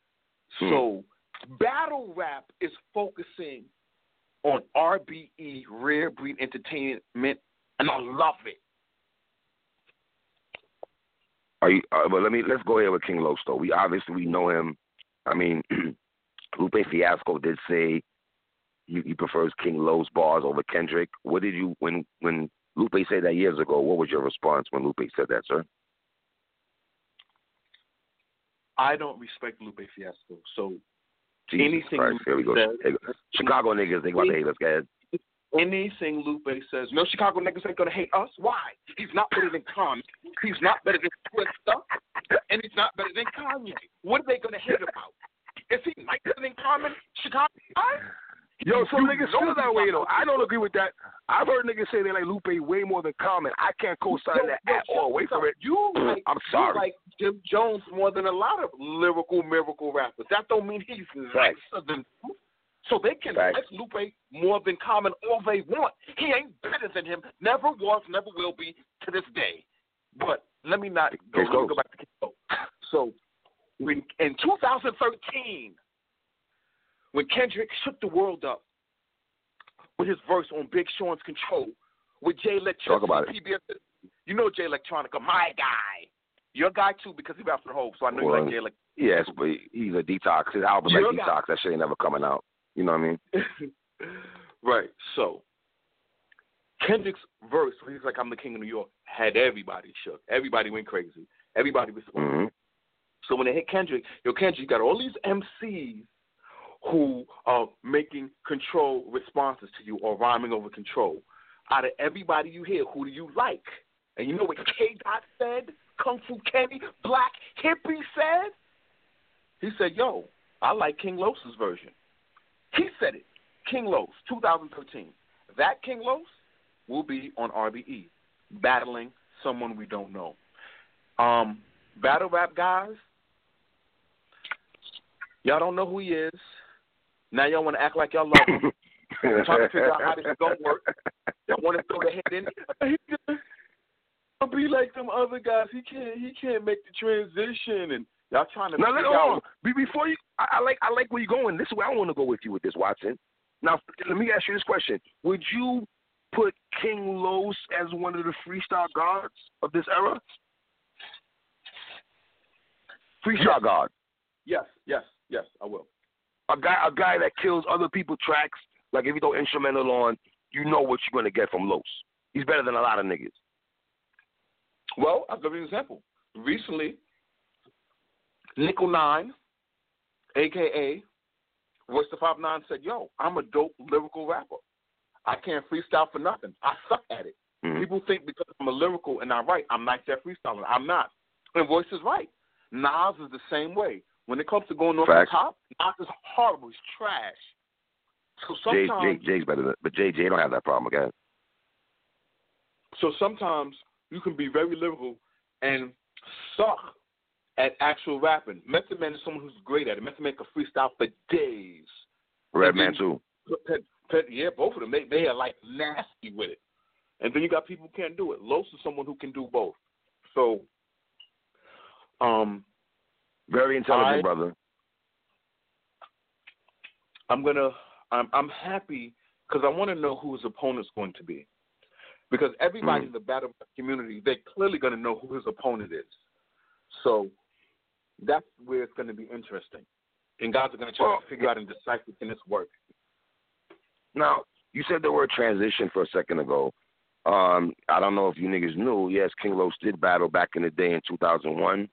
So battle rap is focusing on RBE, Rare Breed Entertainment, and I love it. But let's go ahead with King Los, though. We know him. I mean, Lupe Fiasco did say he prefers King Los bars over Kendrick. What did you when Lupe said that years ago? What was your response when Lupe said that, sir? I don't respect Lupe Fiasco, so Jesus anything Christ, here we go. Chicago niggas, they want to hate us, guys. Anything Lupe says, no, Chicago niggas ain't gonna hate us. Why? He's not better than Kanye. He's not better than Twista, and he's not better than Kanye. What are they gonna hate about? Is he nicer than Kanye? Chicago? Yo, some niggas feel that way, though. I don't agree with that. I've heard niggas say they like Lupe way more than Common. I can't co-sign that at all. Wait for it. I'm sorry. You like Jim Jones more than a lot of lyrical miracle rappers. That don't mean he's nicer than. So they can like Lupe more than Common all they want. He ain't better than him. Never was, never will be to this day. But let me not go, let me go back to King. So in 2013, when Kendrick shook the world up with his verse on Big Sean's Control, with Jay Electronica, talk about it. PBS, you know Jay Electronica, my guy. Your guy, too, because he raps for the Hope, so I know you like Jay Electronica. Yes, but he's a detox. His album's like Detox. That shit ain't never coming out. You know what I mean? Right. So Kendrick's verse, where he's like, I'm the king of New York, had everybody shook. Everybody went crazy. Everybody responded. So when they hit Kendrick, Kendrick, you got all these MCs who are making control responses to you or rhyming over control. Out of everybody you hear, who do you like? And you know what K-Dot said? Kung Fu Kenny, Black Hippie said? He said, yo, I like King Los's version. He said it. King Los, 2013. That King Los will be on RBE, battling someone we don't know. Battle rap guys, y'all don't know who he is. Now y'all want to act like y'all love him. Y'all trying to figure out how this is going to work. Y'all want to throw their head in. He'll be like some other guys. He can't make the transition, and y'all trying to. Now let on. Before you, I like where you're going. This is where I want to go with you with this, Watson. Now let me ask you this question: would you put King Los as one of the freestyle gods of this era? Freestyle god. Yes, I will. A guy that kills other people's tracks. Like if you throw instrumental on, you know what you're gonna get from Los. He's better than a lot of niggas. Well, I'll give you an example. Recently, Nickel 9, a.k.a. Royce the 5'9", said, yo, I'm a dope lyrical rapper. I can't freestyle for nothing. I suck at it. Mm-hmm. People think because I'm a lyrical and I write, I'm nice at freestyling. I'm not. And Royce is right. Nas is the same way. When it comes to going off the top, Nas is horrible. He's trash. So sometimes Jay's better than, but Jay don't have that problem, okay? So sometimes you can be very lyrical and suck at actual rapping. Method Man is someone who's great at it. Method Man can freestyle for days. Redman too. Yeah, both of them. They are like nasty with it. And then you got people who can't do it. Los is someone who can do both. So, very intelligent brother. I'm happy because I want to know who his opponent's going to be. Because everybody in the battle community, they're clearly going to know who his opponent is. So that's where it's going to be interesting. And guys are going to try to figure out and decipher, can this work? Now, you said the word transition for a second ago. I don't know if you niggas knew. Yes, King Los did battle back in the day in 2001.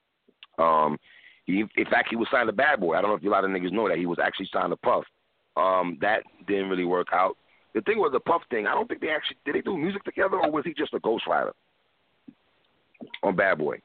In fact, he was signed to Bad Boy. I don't know if a lot of niggas know that. He was actually signed to Puff. That didn't really work out. The thing was the Puff thing, I don't think did they do music together, or was he just a ghostwriter on Bad Boy?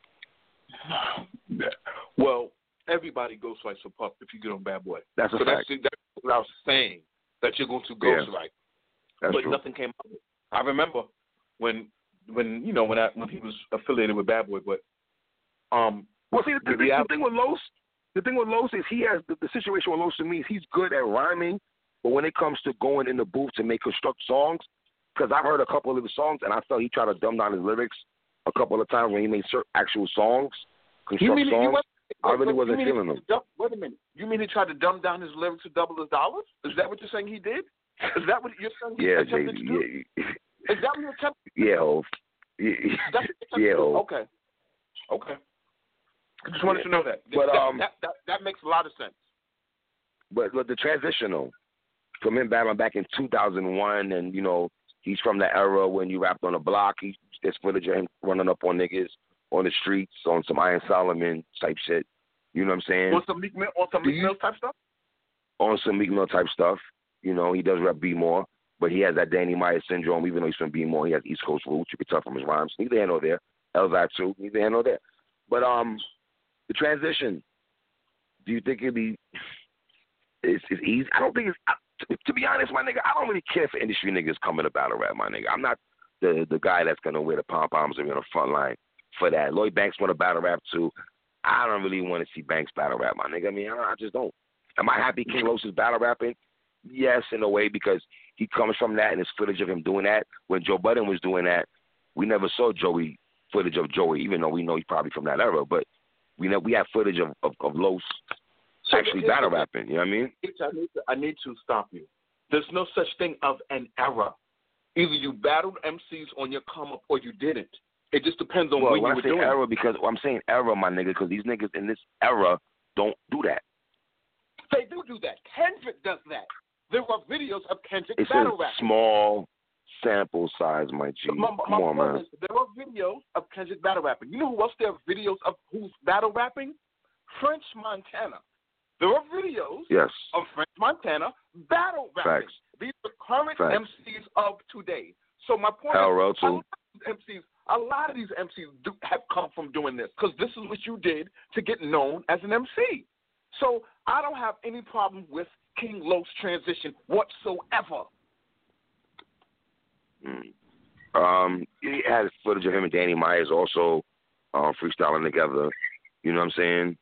Well, everybody ghostwrites for Puff if you get on Bad Boy. That's a fact. That's what I was saying, that you're going to ghostwrite. That's but true. Nothing came out of it. I remember when he was affiliated with Bad Boy, but well, see, the thing with Los is he has the situation with Los to me is he's good at rhyming, but when it comes to going in the booth to make construct songs, because I've heard a couple of the songs and I felt he tried to dumb down his lyrics a couple of times when he made actual songs, songs. I really wasn't feeling them. Wait a minute. You mean he tried to dumb down his lyrics to double his dollars? Is that what you're saying he did? Is that what you're saying he attempted to do? Is that what you're attempting to do? Yeah, Hov. Yeah, Hov. Okay. I just wanted to know that. But that makes a lot of sense. But the transitional from him battling back in 2001, and he's from the era when you rapped on the block. There's footage of him running up on niggas on the streets on some Iron Solomon type shit. You know what I'm saying? On some Meek Mill type stuff. On some Meek Mill type stuff. He does rap B more, but he has that Danny Meyer syndrome. Even though he's from B more, he has East Coast roots. You can tell from his rhymes. Neither here nor there. Elzai too. Neither here nor there. But the transition. Do you think it's easy? I don't think it's. To be honest, my nigga, I don't really care for industry niggas coming to battle rap, my nigga. I'm not the guy that's gonna wear the pom-poms and be on the front line for that. Lloyd Banks want to battle rap too. I don't really want to see Banks battle rap, my nigga. I mean, I just don't. Am I happy King Los is battle rapping? Yes, in a way, because he comes from that and there's footage of him doing that. When Joe Budden was doing that, we never saw footage of Joey, even though we know he's probably from that era. But we have footage of Los actually battle rapping. You know what I mean? I need to stop you. There's no such thing of an era. Either you battled MCs on your come up or you didn't. It just depends on when you were doing it. Era, because I'm saying era, my nigga, because these niggas in this era don't do that. They do that. Kendrick does that. There are videos of Kendrick battle rapping. It's a small sample size, my G. Come on, man. There are videos of Kendrick battle rapping. You know who else there are videos of who's battle rapping? French Montana. There are videos of French Montana battle rapping. Facts. These are current MCs of today. So my point is, a lot of these MCs have come from doing this because this is what you did to get known as an MC. So I don't have any problem with King Los transition whatsoever. He has footage of him and Danny Myers also freestyling together. You know what I'm saying?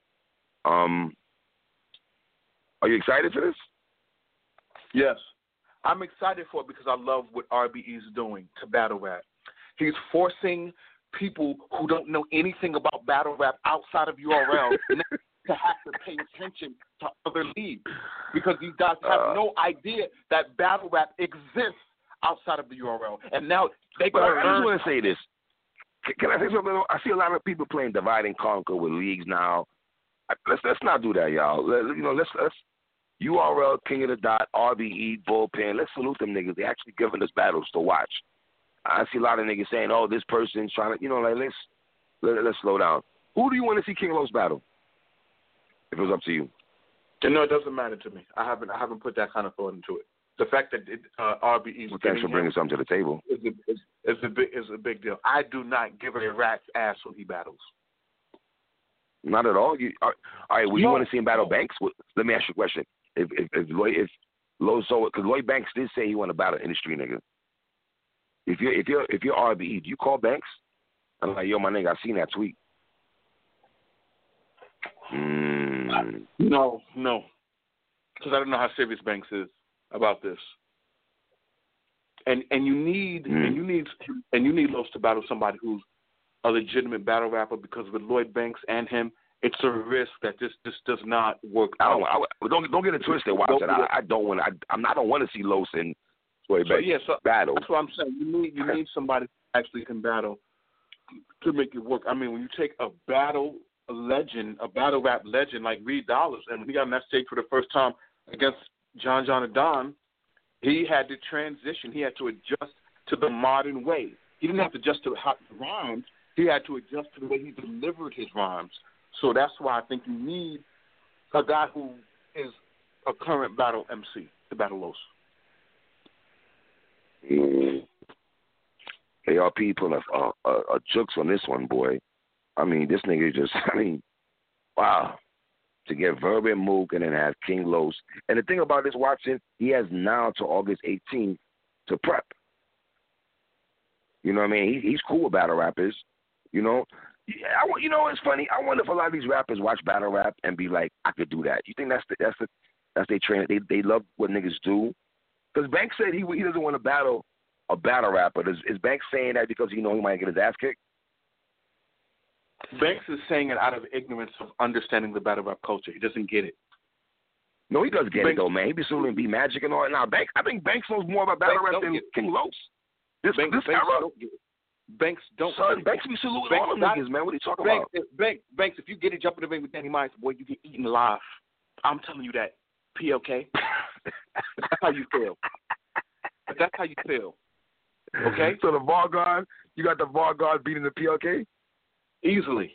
Are you excited for this? Yes. I'm excited for it because I love what RBE is doing to battle rap. He's forcing people who don't know anything about battle rap outside of URL to have to pay attention to other leagues because these guys have no idea that battle rap exists outside of the URL. And now they can learn. I just want to say this. Can I say something? I see a lot of people playing divide and conquer with leagues now. Let's not do that, y'all. Let's URL, King of the Dot, RBE, Bullpen. Let's salute them niggas. They actually giving us battles to watch. I see a lot of niggas saying, "Oh, this person's trying to," like let's slow down. Who do you want to see King Los battle? If it was up to you. No, it doesn't matter to me. I haven't put that kind of thought into it. The fact that RBE's well, thanks for bringing something to the table. Is a big deal. I do not give a rat's ass when he battles. Not at all. All right. Well, you want to see him battle Banks? Well, let me ask you a question. If Loso, because Lloyd Banks did say he want to battle industry nigga. If you're RBE, do you call Banks? I'm like, yo, my nigga, I seen that tweet. No, because I don't know how serious Banks is about this. And you need Los to battle somebody who's a legitimate battle rapper, because with Lloyd Banks and him, it's a risk that this does not work out. Don't get it twisted. I don't want to see Los and Lloyd Banks battle. That's what I'm saying. You need somebody who actually can battle to make it work. I mean, when you take a battle rap legend like Reed Dollaz, and when he got on that stage for the first time against John and Don, he had to transition. He had to adjust to the modern way. He didn't have to adjust to the rhymes. He had to adjust to the way he delivered his rhymes. So that's why I think you need a guy who is a current battle MC to battle Los. ARP put a jukes on this one, boy. I mean, this nigga just, wow. To get Verb and Mook and then have King Los. And the thing about this, Watson, he has now to August 18th to prep. You know what I mean? He's cool with battle rappers. You know? It's funny. I wonder if a lot of these rappers watch battle rap and be like, I could do that. You think that's their training? They love what niggas do? Because Banks said he doesn't want to battle a battle rapper. Is Banks saying that because he might get his ass kicked? Banks is saying it out of ignorance of understanding the battle rap culture. He doesn't get it. No, he does get it though, man. He be suing B Magic and all that. Now, I think Banks knows more about battle rap than King Los. This era. Banks don't. Son, Banks be saluting all them niggas, man. What are you talking about? Banks, if you get it, jump in the ring with Danny Myers, boy, you get eaten alive. I'm telling you that. PLK. That's how you feel. That's how you feel. Okay? So the Vanguard, you got the Vanguard beating the PLK? Easily.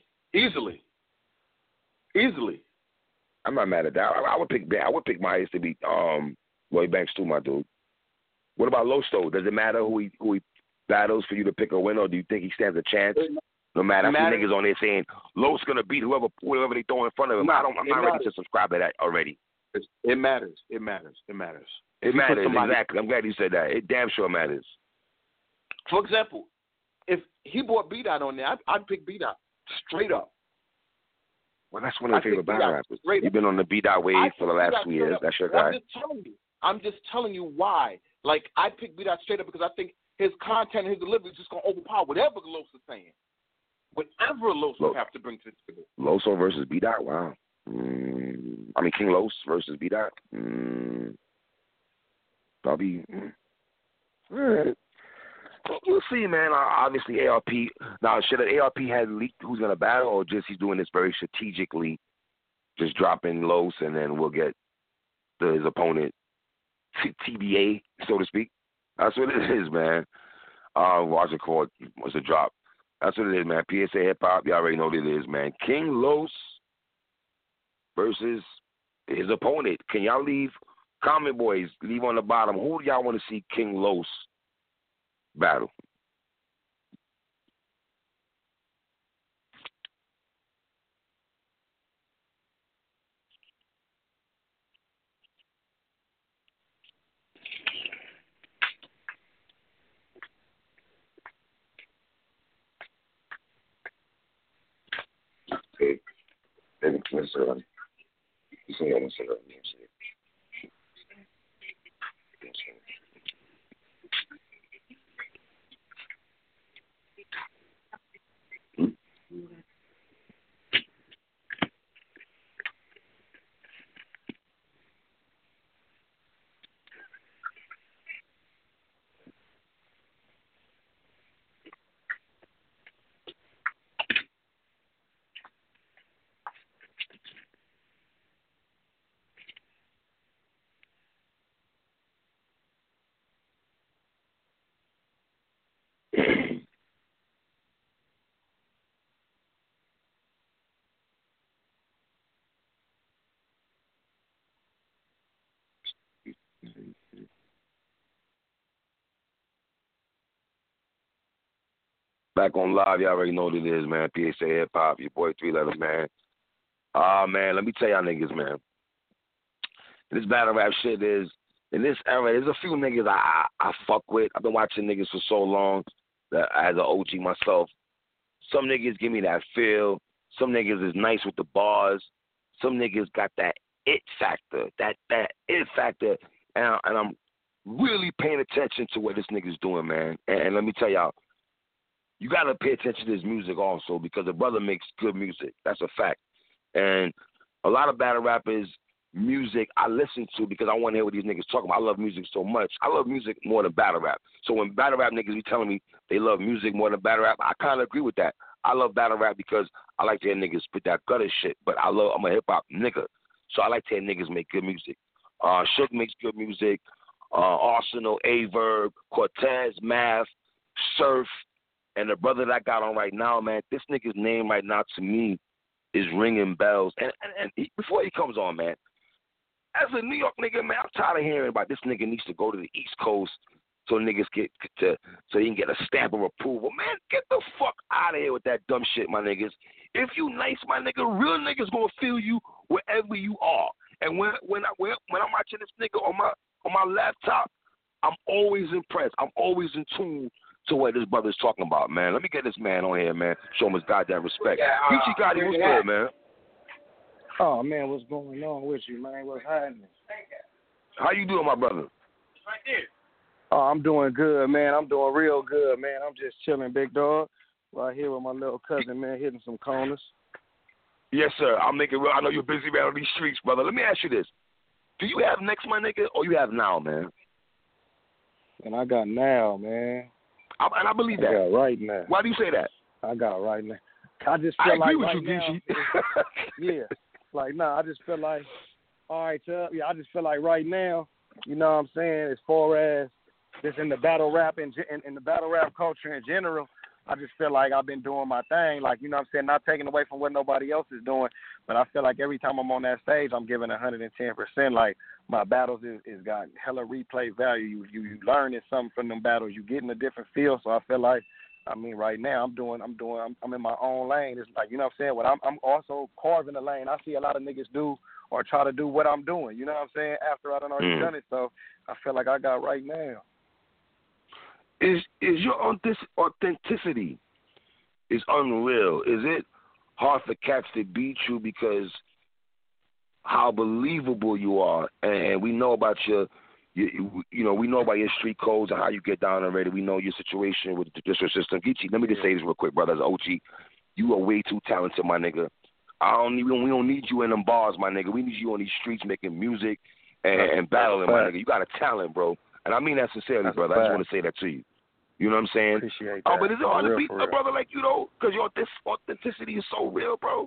I'm not mad at that. I would pick Myers to beat Lloyd Banks too, my dude. What about Los though? Does it matter who he battles for you to pick a winner, or do you think he stands a chance? No matter. I see niggas on there saying Los gonna beat whoever they throw in front of him. I'm not ready to subscribe to that already. It matters. It matters. Exactly. I'm glad you said that. It damn sure matters. For example, if he brought B-Dot on there, I'd pick B-Dot straight up. Well, that's one of my favorite battle rappers. You've been on the B-Dot wave for the last 2 years. That's your guy. I'm just telling you why. Like, I pick B-Dot straight up because I think his content and his delivery is just going to overpower whatever Los is saying. Whatever Los will have to bring to the table. Loso versus B-Dot? Wow. King Los versus B-Dot? That'll be... All right. We'll see, man. Obviously, ARP. Now, should ARP had leaked who's going to battle, or just he's doing this very strategically, just dropping Los, and then we'll get his opponent TBA, so to speak? That's what it is, man. What's it called? What's the drop? That's what it is, man. PSA Hip Hop, you already know what it is, man. King Los versus his opponent. Can y'all leave? Comment boys, leave on the bottom. Who do y'all want to see King Los battle? Okay. Back on live, y'all already know what it is, man. PSA Hip Hop, your boy 3 Letters, man. Man, let me tell y'all niggas, man. This battle rap shit is, in this era, there's a few niggas I fuck with. I've been watching niggas for so long that as an OG myself. Some niggas give me that feel. Some niggas is nice with the bars. Some niggas got that it factor, that it factor. And I'm really paying attention to what this nigga's doing, man. And let me tell y'all, you got to pay attention to his music also because the brother makes good music. That's a fact. And a lot of battle rappers' music I listen to because I want to hear what these niggas talking about. I love music so much. I love music more than battle rap. So when battle rap niggas be telling me they love music more than battle rap, I kind of agree with that. I love battle rap because I like to hear niggas spit that gutter shit, but I'm a hip-hop nigga. So I like to hear niggas make good music. Shook makes good music. Arsenal, A-Verb, Cortez, Math, Surf, and the brother that I got on right now, man, this nigga's name right now to me is ringing bells. And before he comes on, man, as a New York nigga, man, I'm tired of hearing about this nigga needs to go to the East Coast so niggas so he can get a stamp of approval. Man, get the fuck out of here with that dumb shit, my niggas. If you nice, my nigga, real niggas gonna feel you wherever you are. And when I'm watching this nigga on my laptop, I'm always impressed. I'm always in tune to what this brother's talking about, man. Let me get this man on here, man. Show him his goddamn respect. Peachy Gotti, what's good, man? Oh, man, what's going on with you, man? What's happening? How you doing, my brother? Right there. Oh, I'm doing good, man. I'm doing real good, man. I'm just chilling, big dog, right here with my little cousin, man, hitting some corners. Yes, sir. I'll make it real. I know you're busy around on these streets, brother. Let me ask you this. Do you have next, my nigga, or you have now, man? And I got now, man. And I believe that. I got right now. Why do you say that? I got right now. I just feel I agree like with right you, now, yeah. Like, nah, I just feel like, all right, yeah, I just feel like right now, you know what I'm saying, as far as just in the battle rap and in the battle rap culture in general, I just feel like I've been doing my thing. Like, you know what I'm saying, not taking away from what nobody else is doing, but I feel like every time I'm on that stage, I'm giving 110%. Like, my battles is got hella replay value. You learning something from them battles. You getting a different feel. So I feel like, I mean, right now I'm in my own lane. It's like, you know what I'm saying? What I'm also carving a lane. I see a lot of niggas do or try to do what I'm doing. You know what I'm saying? After I done already done it, so I feel like I got right now. Is your authenticity is unreal? Is it hard for cats to beat you because how believable you are? And we know about we know about your street codes and how you get down already. We know your situation with the district system. Geechee, let me just say this real quick, brother. As OG, you are way too talented, my nigga. We don't need you in them bars, my nigga. We need you on these streets making music and battling, my nigga. You got a talent, bro. And I mean that sincerely, brother. I just want to say that to you. You know what I'm saying? Appreciate that. But is it hard to beat a brother like you, though? Because your authenticity is so real, bro.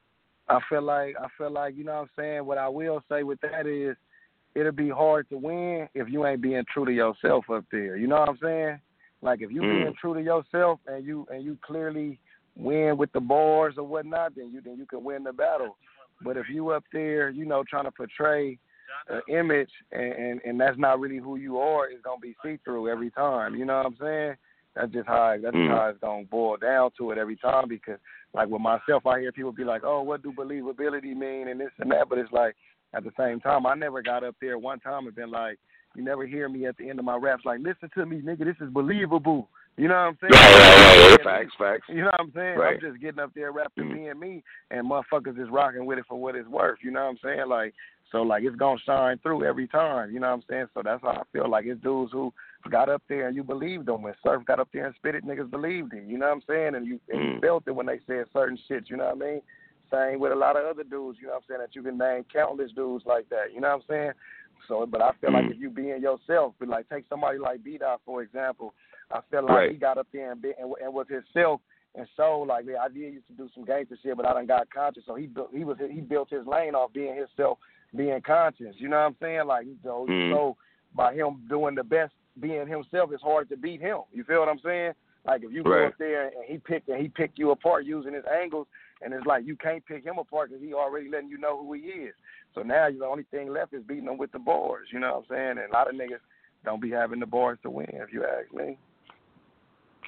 I feel like, you know what I'm saying? What I will say with that is, it'll be hard to win if you ain't being true to yourself up there. You know what I'm saying? Like, if you being true to yourself and you clearly win with the bars or whatnot, then you can win the battle. But if you up there, you know, trying to portray an image and that's not really who you are, it's gonna be see-through every time. You know what I'm saying? That's just how it's gonna boil down to it every time. Because, like, with myself, I hear people be like, "Oh, what do believability mean?" and this and that. But it's like, at the same time, I never got up there one time and been like, you never hear me at the end of my raps like, "Listen to me, nigga, this is believable." You know what I'm saying? Right. Facts. You know what I'm saying? Right. I'm just getting up there rapping being me, and motherfuckers is rocking with it for what it's worth. You know what I'm saying? Like, so, like, it's going to shine through every time. You know what I'm saying? So that's how I feel like it's dudes who got up there and you believed them. When Surf got up there and spit it, niggas believed him. You know what I'm saying? And you felt it when they said certain shit. You know what I mean? Same with a lot of other dudes, you know what I'm saying, that you can name countless dudes like that, you know what I'm saying? So, but I feel like if you being yourself, but like take somebody like B-Dot, for example, I feel like he got up there and was himself, and so like the idea used to do some gangster shit, but I done got conscious, so he built his lane off being himself, being conscious, you know what I'm saying? Like, so by him doing the best, being himself, it's hard to beat him. You feel what I'm saying? Like, if you go up there and he picked you apart using his angles, and it's like you can't pick him apart because he already letting you know who he is. So now the only thing left is beating him with the bars. You know what I'm saying? And a lot of niggas don't be having the bars to win, if you ask me.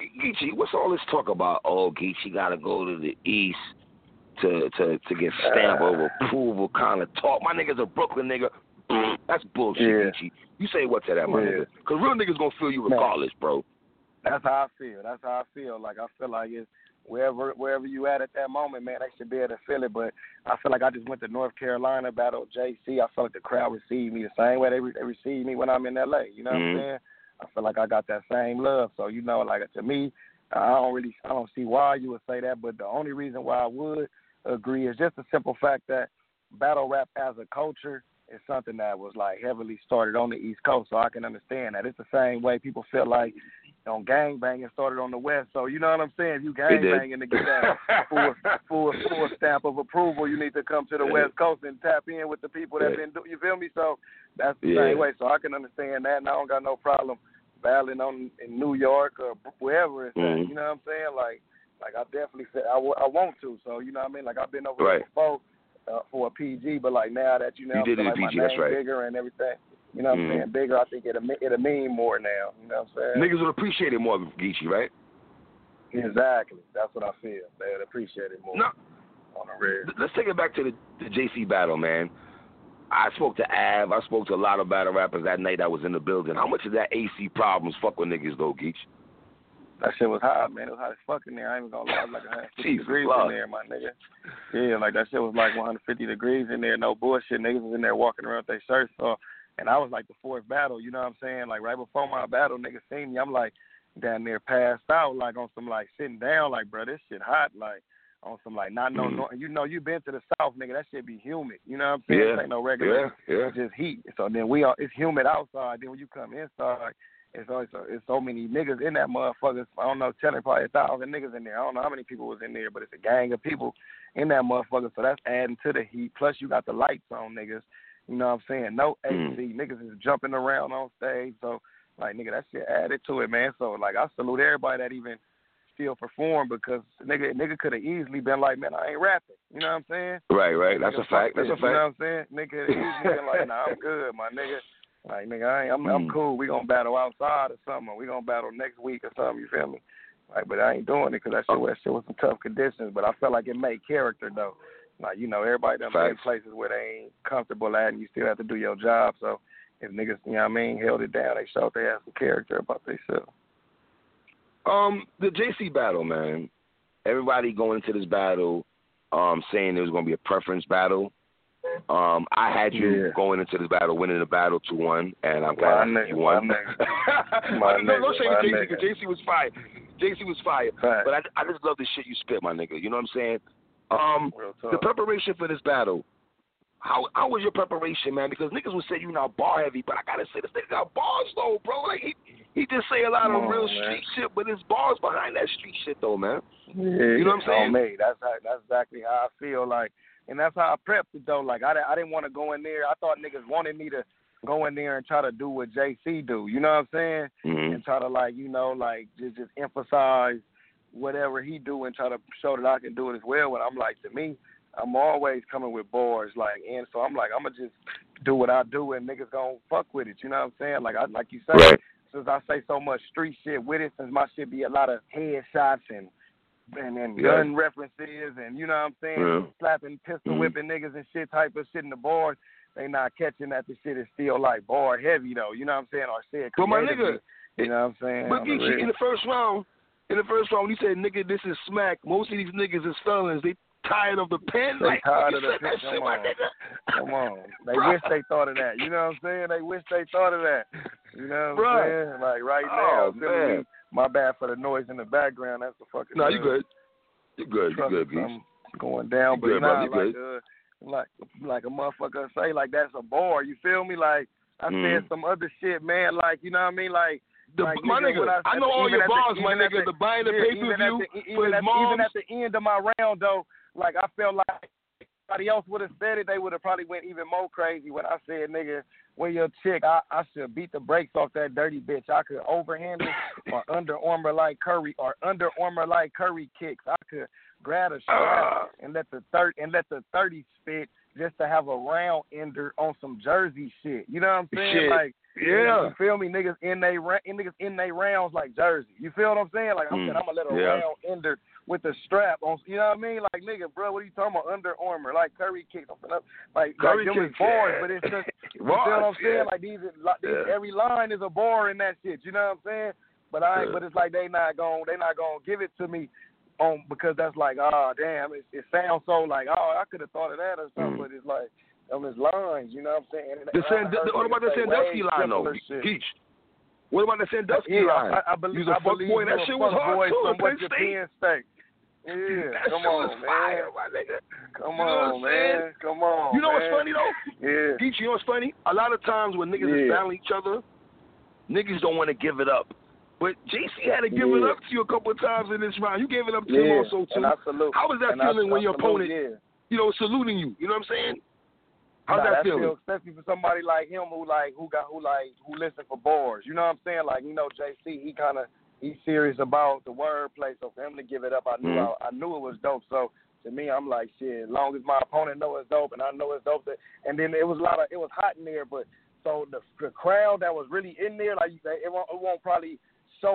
Geechee, what's all this talk about? Oh, Geechee got to go to the East to get stamp of approval kind of talk. My nigga's a Brooklyn nigga. That's bullshit, Geechee. You say what to that, my nigga? Because real niggas going to feel you regardless, bro. That's how I feel. Like, I feel like it's wherever you at that moment, man, they should be able to feel it. But I feel like I just went to North Carolina, battled JC. I felt like the crowd received me the same way they received me when I'm in L.A. You know what I'm saying? I feel like I got that same love. So, you know, like, to me, I don't see why you would say that. But the only reason why I would agree is just the simple fact that battle rap as a culture is something that was, like, heavily started on the East Coast. So I can understand that. It's the same way people feel like, on gangbanging started on the West. So you know what I'm saying? If you gangbanging to get that full stamp of approval, you need to come to the West Coast and tap in with the people that been you feel me? So that's the same way. So I can understand that, and I don't got no problem battling in New York or wherever it's at. You know what I'm saying? Like I definitely said I want to. So you know what I mean? Like I've been over there before for a PG, but like now that you did like my name bigger and everything. You know what I'm saying? Bigger, I think it'll mean more now. You know what I'm saying? Niggas would appreciate it more, Geechee, right? Exactly. That's what I feel. They'd appreciate it more. No. On the red. Let's take it back to the JC battle, man. I spoke to Av. I spoke to a lot of battle rappers that night I was in the building. How much of that AC problems fuck with niggas, though, Geech? That shit was hot, man. It was hot as fuck in there. I ain't even gonna lie. It was like 150 degrees in there, my nigga. Yeah, like that shit was like 150 degrees in there. No bullshit. Niggas was in there walking around with their shirts off. And I was like the fourth battle, you know what I'm saying? Like right before my battle, niggas seen me. I'm like down there passed out, like on some like sitting down, like bro, this shit hot, like on some like not no, you know you been to the South, nigga. That shit be humid, you know what I'm saying? Yeah. It ain't no regular, it's just heat. So then it's humid outside. Then when you come inside, it's so many niggas in that motherfucker. I don't know, telling probably 1,000 niggas in there. I don't know how many people was in there, but it's a gang of people in that motherfucker. So that's adding to the heat. Plus you got the lights on, niggas. You know what I'm saying? No AC. Niggas is jumping around on stage. So, like, nigga, that shit added to it, man. So, like, I salute everybody that even still perform because nigga could have easily been like, man, I ain't rapping. You know what I'm saying? Right. That's a fact. You know what I'm saying? Nigga could have easily been like, nah, I'm good, my nigga. Like, nigga, I'm cool. We gonna battle outside or something. Or we gonna battle next week or something. You feel me? Like, but I ain't doing it because that shit was some tough conditions. But I felt like it made character, though. Like, you know, everybody done been in places where they ain't comfortable at and you still have to do your job. So if niggas, you know what I mean, held it down, they showed they had some character about themselves. The JC battle, man. Everybody going into this battle saying it was going to be a preference battle. I had you going into this battle, winning the battle 2-1, and I'm glad you won. No shame to JC because JC was fire. JC was fire. Right. But I just love the shit you spit, my nigga. You know what I'm saying? The preparation for this battle, how was your preparation, man? Because niggas would say you not bar heavy, but I gotta say this nigga got bars though, bro. Like he just say a lot of real street shit, but his bars behind that street shit though, man. Yeah, you know what I'm saying? Me. That's exactly how I feel like, and that's how I prepped it though. Like I didn't want to go in there. I thought niggas wanted me to go in there and try to do what JC do. You know what I'm saying? And try to like just emphasize whatever he do and try to show that I can do it as well. When I'm like, to me, I'm always coming with bars, like, and so I'm like, I'm gonna just do what I do and niggas gonna fuck with it. You know what I'm saying? Like you say, since I say so much street shit with it, since my shit be a lot of headshots and gun references and you know what I'm saying, slapping, pistol whipping niggas and shit type of shit in the bars, they not catching that the shit is still like bar heavy though. You know what I'm saying? Or said but my nigga, you know what I'm saying? But Geechee, in the first round, when you said, nigga, this is smack, most of these niggas is felons. They tired of the pen. They like, tired of the pen. Come on. They wish they thought of that. You know what I'm saying? They wish they thought of that. You know what I'm saying? Like, right now, man. My bad for the noise in the background. That's the fucking... No, you good. You good, Geech. Going down, but good, like a motherfucker say, like, that's a bar. You feel me? Like, I said some other shit, man. Like, you know what I mean? Like, my nigga, I know all your bars, my nigga. The buying the pay-per-view for his moms. Even at the end of my round, though, like, I felt like somebody else would have said it, they would have probably went even more crazy when I said, nigga, when your chick, I should beat the brakes off that dirty bitch. I could overhand it or Under Armour like Curry kicks. I could grab a strap and let the 30 spit just to have a round ender on some Jersey shit. You know what I'm saying? Like, Yeah. You feel me? Niggas in they rounds like Jersey. You feel what I'm saying? Like I'm gonna let a round ender with the strap on. You know what I mean? Like nigga, bro, what are you talking about? Under Armour, like Curry kicks, like Curry them kicks, bars, but it's just you feel what I'm saying? Like these every line is a bar in that shit. You know what I'm saying? But but it's like they not gonna give it to me because that's like damn, it sounds so like I could have thought of that or something, but it's like on his lines, you know what I'm saying? What about the Sandusky line though? Geach. What about the Sandusky line? I believe that shit was hard too. Penn State. Yeah, that come shit on, was man. fire, my nigga. Come on, man. Come on. You know what's man. funny though? Yeah. Geach, you know what's funny? A lot of times when niggas is battling each other, niggas don't want to give it up. But JC had to give it up to you a couple of times in this round. You gave it up to him also too. How was that feeling when your opponent, saluting you? You know what I'm saying? How's that feeling? Especially for somebody like him who listen for bars. You know what I'm saying? Like, you know, JC, he's serious about the wordplay. So for him to give it up, I knew it was dope. So to me, I'm like, shit. As long as my opponent know it's dope and I know it's dope, and then it was hot in there. But so the crowd that was really in there, like it won't probably show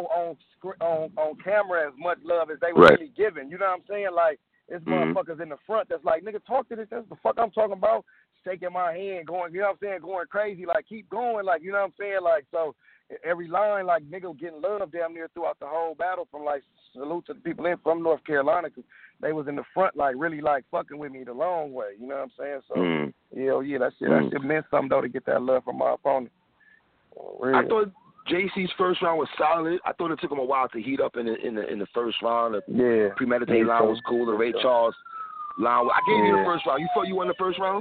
on camera as much love as they were really giving. You know what I'm saying? Like it's motherfuckers in the front that's like, nigga, talk to this. That's the fuck I'm talking about. Shaking my hand, going, you know what I'm saying, going crazy, like keep going, like, you know what I'm saying, like, so every line, like, nigga getting love damn near throughout the whole battle, from like salute to the people from North Carolina, because they was in the front, like really like fucking with me the long way, you know what I'm saying? So that shit meant something though to get that love from my opponent. I thought JC's first round was solid. I thought it took him a while to heat up in the first round. The premeditated line was cool. The Ray Charles line, I gave you the first round. You thought you won the first round?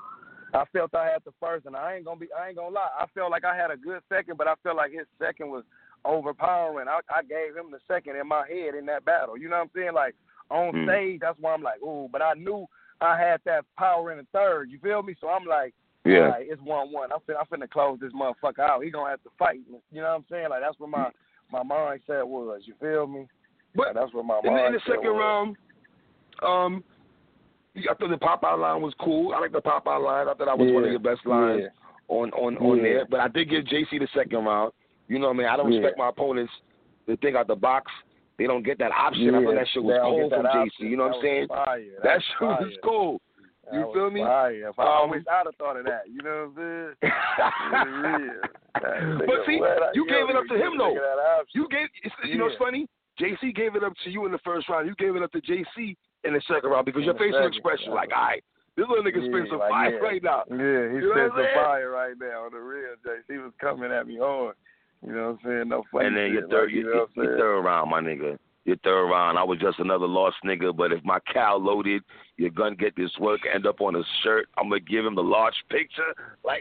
I felt I had the first, and I ain't gonna lie. I felt like I had a good second, but I felt like his second was overpowering. I gave him the second in my head in that battle. You know what I'm saying? Like on stage, that's why I'm like, ooh. But I knew I had that power in the third. You feel me? So I'm like, all right, it's 1-1. I'm finna close this motherfucker out. He gonna have to fight. You know what I'm saying? Like that's what my mindset was. You feel me? But that's what my mindset in the second round, I thought the Popeye line was cool. I like the Popeye line. I thought that was one of your best lines on there. But I did give JC the second round. You know what I mean? I don't expect my opponents to think out the box. They don't get that option. I thought that shit was cool from JC. You know what I'm saying? That shit was cool. You feel me? If I wish I'd have thought of that. You know what I'm saying? But see, you gave it up to him though. You know what's funny? JC gave it up to you in the first round. You gave it up to JC in the second round because your facial expression, like, all right, this little nigga spins some fire right now. Yeah, he spins some fire right now on the real. JC was coming at me hard. You know what I'm saying? No funny. And then your third round, my nigga. Your third round, I was just another lost nigga, but if my cow loaded, you're gonna get this work, end up on a shirt. I'm gonna give him the large picture. Like,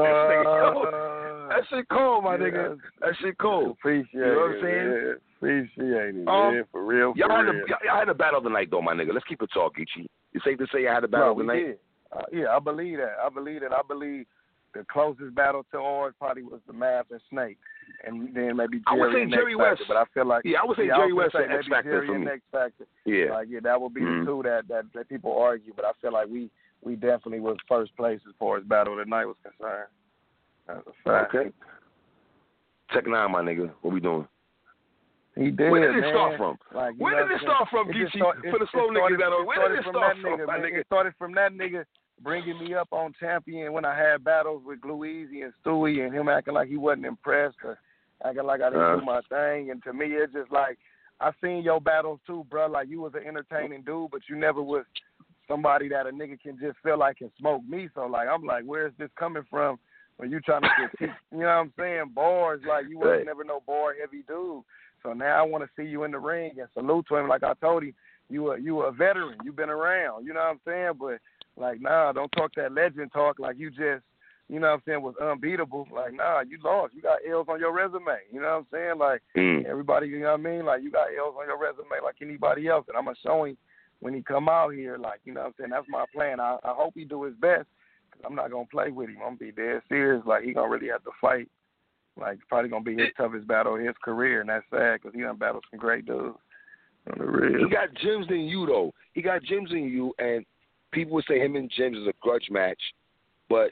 that shit cold, my nigga. That shit cold. Appreciate it. You know what I'm saying? Yeah. Appreciate it, man. For real. Y'all had a battle tonight, though, my nigga. Let's keep it talking, Geechee. It's safe to say I had a battle tonight? Yeah, I believe that. I believe the closest battle to ours probably was the Math and Snake. And then maybe Jerry I would say and Jerry X West. Factor, but I feel like I would say Jerry West and X Factor Jerry for and me. X Factor. Yeah. Like, that would be the two that people argue, but I feel like we definitely was first place as far as battle tonight was concerned. That's a fact. Okay. Tech 9, my nigga. What we doing? He did. Where did it man. start from? Like, where did it start from, Geechee? For the slow niggas that are, where did it start from, my nigga? It started from that nigga bringing me up on Champion when I had battles with Gluezy and Stewie, and him acting like he wasn't impressed or acting like I didn't do my thing. And to me, it's just like, I seen your battles too, bro. Like, you was an entertaining dude, but you never was somebody that a nigga can just feel like can smoke me. So, like, I'm like, where is this coming from when you trying to critique, you know what I'm saying, bars? Like, you was never no bar-heavy dude. So now I want to see you in the ring and salute to him. Like I told him, you were a veteran. You been around. You know what I'm saying? But, like, nah, don't talk that legend talk like you just, you know what I'm saying, was unbeatable. Like, nah, you lost. You got L's on your resume. You know what I'm saying? Like, everybody, you know what I mean? Like, you got L's on your resume like anybody else. And I'm going to show him when he come out here, like, you know what I'm saying? That's my plan. I hope he do his best, because I'm not going to play with him. I'm going to be dead serious. Like, he going to really have to fight. Like, it's probably going to be his toughest battle of his career, and that's sad because he done battled some great dudes. On the real. He got gems in you, though. He got gems in you, and people would say him and James is a grudge match, but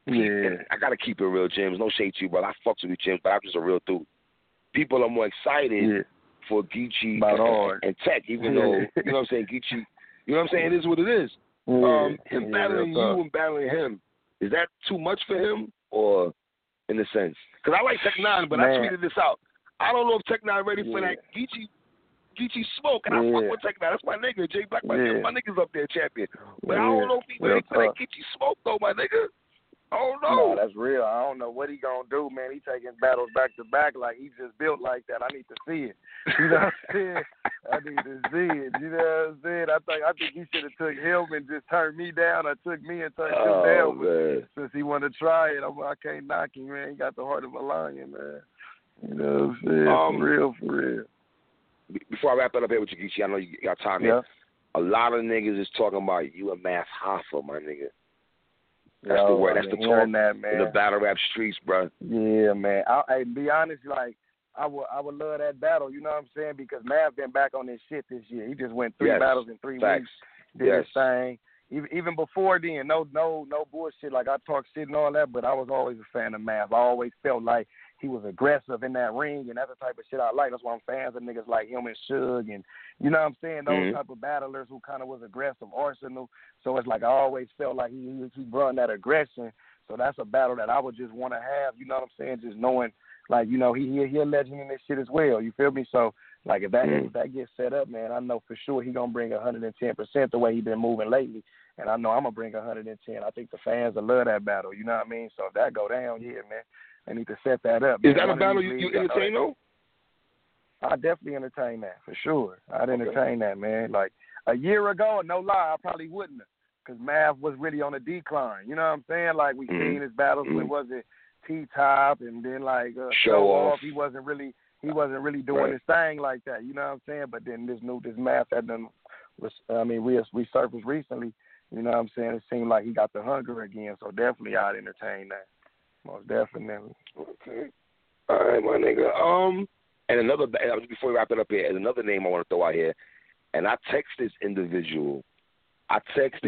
and I gotta keep it real, James. No shade to you, brother. I fucks with you, James, but I'm just a real dude. People are more excited for Geechee and Tech, even though, you know what I'm saying, Geechee, you know what I'm saying, it is what it is. Him battling you and battling him, is that too much for him, or in a sense? Because I like Tech Nine, but I tweeted this out. I don't know if Tech Nine ready for that Geechee smoke, and I fuck with Tech Nine. That's my nigga. Jay Black, my nigga's up there, champion. But I don't know if he ready for that Geechee smoke, though, my nigga. I don't know. No, that's real. I don't know what he gonna do, man. He taking battles back to back like he just built like that. I need to see it. You know what I'm saying? I need to see it. You know what I'm saying? I think he should have took him and just turned me down, or took me and turned him down. Man. Since he wanted to try it, I can't knock him, man. He got the heart of a lion, man. You know what I'm saying? For real. Before I wrap it up here with you, Geechee, I know you got time here. A lot of niggas is talking about you and Math Hoffa, my nigga. That's the word. That's the talk in the battle rap streets, bro. Yeah, man. I be honest, like I would love that battle. You know what I'm saying? Because Mav been back on this shit this year. He just went 3 battles in 3 weeks. Did his thing. Even before then, no bullshit. Like I talk shit and all that, but I was always a fan of Mav. I always felt like he was aggressive in that ring, and that's the type of shit I like. That's why I'm fans of niggas like him and Suge, and you know what I'm saying? Those type of battlers who kind of was aggressive, Arsenal. So it's like I always felt like he brought that aggression. So that's a battle that I would just want to have. You know what I'm saying? Just knowing, like, you know, he a legend in this shit as well. You feel me? So like if that gets set up, man, I know for sure he gonna bring 110% the way he been moving lately. And I know I'm gonna bring 110. I think the fans will love that battle. You know what I mean? So if that go down, yeah, man. I need to set that up. Is that a battle you entertain, though? I definitely entertain that, for sure. I'd entertain that, man. Like, a year ago, no lie, I probably wouldn't have, because Mav was really on a decline. You know what I'm saying? Like, we seen his battles when was it T-Top, and then, like, Show Off. He wasn't really doing his thing like that. You know what I'm saying? But then this Mav that resurfaced recently. You know what I'm saying? It seemed like he got the hunger again, so definitely I'd entertain that. Most definitely. Okay. All right, my nigga. And another, before we wrap it up here, another name I want to throw out here. And I text this individual. Told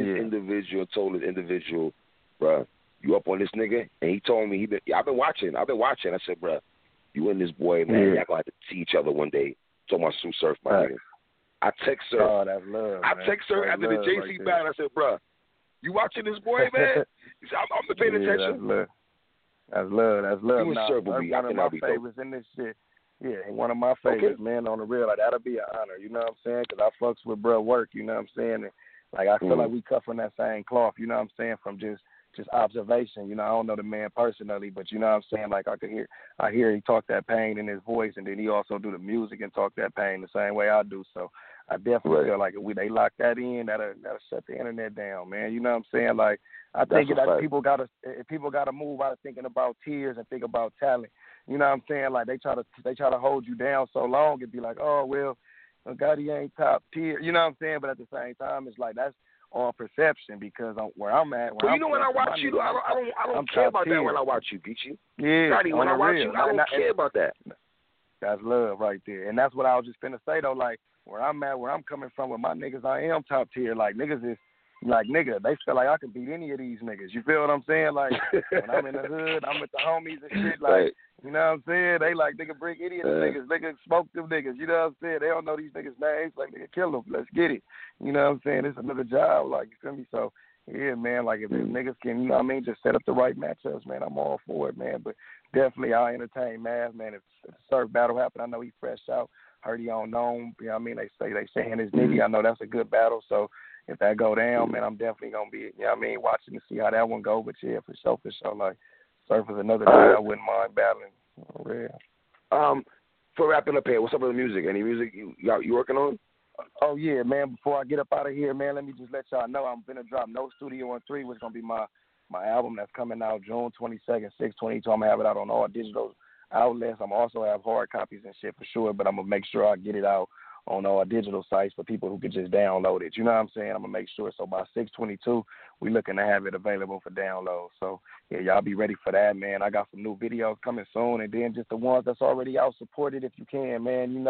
this individual, bruh, you up on this nigga? And he told me, I've been watching. I said, bruh, you and this boy, man, y'all going to have to see each other one day. Told my Sue Surf, my nigga. I text her. Oh, that's love, I text her after the JC battle. I said, bruh, you watching this boy, man? He said, I'm paying attention. That's love. That's You and one of my favorites in this shit. Yeah, one of my favorites, man, on the real. Like, that'll be an honor, you know what I'm saying? Because I fucks with bruh work, you know what I'm saying? And, like, I feel like we cut from that same cloth, you know what I'm saying, from just observation. You know, I don't know the man personally, but you know what I'm saying? Like, I hear he talk that pain in his voice, and then he also do the music and talk that pain the same way I do. So I definitely feel like if they lock that in, that'll shut the internet down, man. You know what I'm saying? Like, I think that people gotta move out of thinking about tears and think about talent. You know what I'm saying? Like, they try to hold you down so long and be like, oh well, Gotti ain't top tier. You know what I'm saying? But at the same time, it's like that's all perception, because where I'm at. Well, you know, when I watch you, I don't care about that when I watch you, Geechee. Yeah, Gotti, when I watch you, I don't care about that. That's love right there, and that's what I was just finna say though. Like, where I'm at, where I'm coming from with my niggas, I am top tier. Like, niggas is. Like, nigga, they feel like I can beat any of these niggas. You feel what I'm saying? Like, when I'm in the hood, I'm with the homies and shit. Like, you know what I'm saying? They like, nigga, bring any of the niggas. Nigga, smoke them niggas. You know what I'm saying? They don't know these niggas' names. Like, nigga, kill them. Let's get it. You know what I'm saying? It's another job. Like, you feel me? So, yeah, man, like, if niggas can, you know what I mean, just set up the right matchups, man, I'm all for it, man. But definitely I'll entertain Mav, man. If the surf battle happen, I know he fresh out. Heard he on known. You know what I mean? They saying his nigga. I know that's a good battle. So, if that go down, man, I'm definitely going to be, you know what I mean, watching to see how that one go. But, yeah, for sure. Like, surf is another dude I wouldn't mind battling. Oh, yeah. For wrapping up here, what's up with the music? Any music you working on? Oh, yeah, man. Before I get up out of here, man, let me just let y'all know I'm going to drop No Studio on 3, which is going to be my album that's coming out June 22nd, 6/22. I'm going to have it out on all digital outlets. I'm also have hard copies and shit for sure, but I'm going to make sure I get it out on our digital sites for people who could just download it. You know what I'm saying? I'm going to make sure. So by 6/22, we're looking to have it available for download. So, yeah, y'all be ready for that, man. I got some new videos coming soon, and then just the ones that's already out, support it if you can, man. You know,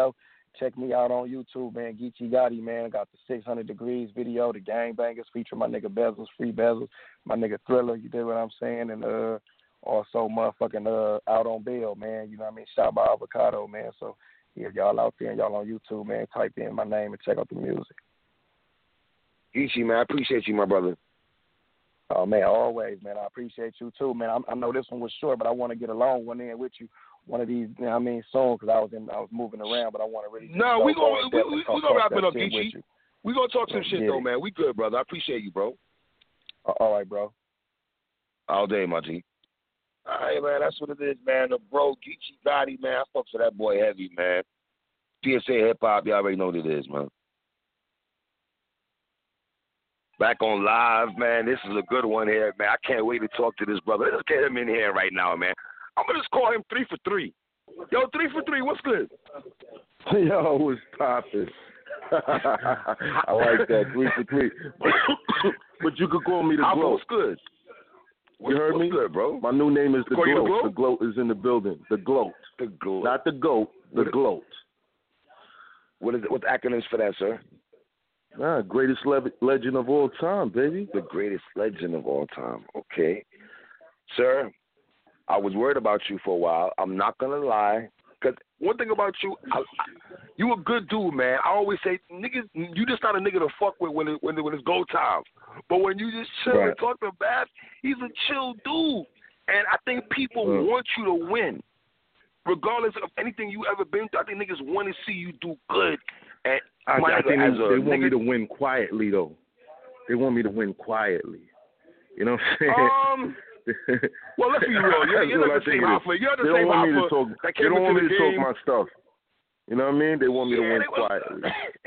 check me out on YouTube, man. Geechee Gotti, man. I got the 600 Degrees video, the Gangbangers, featuring my nigga Bezos, Free Bezos, my nigga Thriller, you dig what I'm saying? And also motherfucking Out on Bail, man. You know what I mean? Shot by Avocado, man. So, yeah, if y'all out there and y'all on YouTube, man, type in my name and check out the music. Geechee, man, I appreciate you, my brother. Oh, man, always, man. I appreciate you, too, man. I know this one was short, but I want to get a long one in with you one of these, you know what I mean, soon, because I was moving around, but I want to really we gonna wrap it up, Geechee. We gonna talk some shit, though, it. man. We good, brother. I appreciate you, bro. All right, bro. All day, my G. All right, man. That's what it is, man. The bro, Geechee Gotti, man. I fucks with that boy heavy, man. PSA Hip Hop, you already know what it is, man. Back on live, man. This is a good one here, man. I can't wait to talk to this brother. Let's get him in here right now, man. I'm going to just call him 3 for 3. Yo, 3 for 3, what's good? Yo, what's poppin'? I like that, 3 for 3. But you could call me the Gloat. What's good? You heard me? What's good, bro? My new name is the Call you Gloat. the Gloat? The Gloat is in the building. The Gloat. The Gloat. Not the Goat, the Gloat. What's the acronyms for that, sir? Greatest legend of all time, baby. The greatest legend of all time. Okay. Sir, I was worried about you for a while. I'm not going to lie. Because one thing about you, you a good dude, man. I always say, niggas, you just not a nigga to fuck with when it's go time. But when you just chill and talk to Bath, he's a chill dude. And I think people want you to win. Regardless of anything you ever been through, I think niggas want to see you do good. And I think they want me to win quietly, though. They want me to win quietly. You know what I'm saying? Well, let's be real. You're not the same alpha. You're the same alpha that came into the game. They don't want me to talk my stuff. You know what I mean? They want me to win quietly.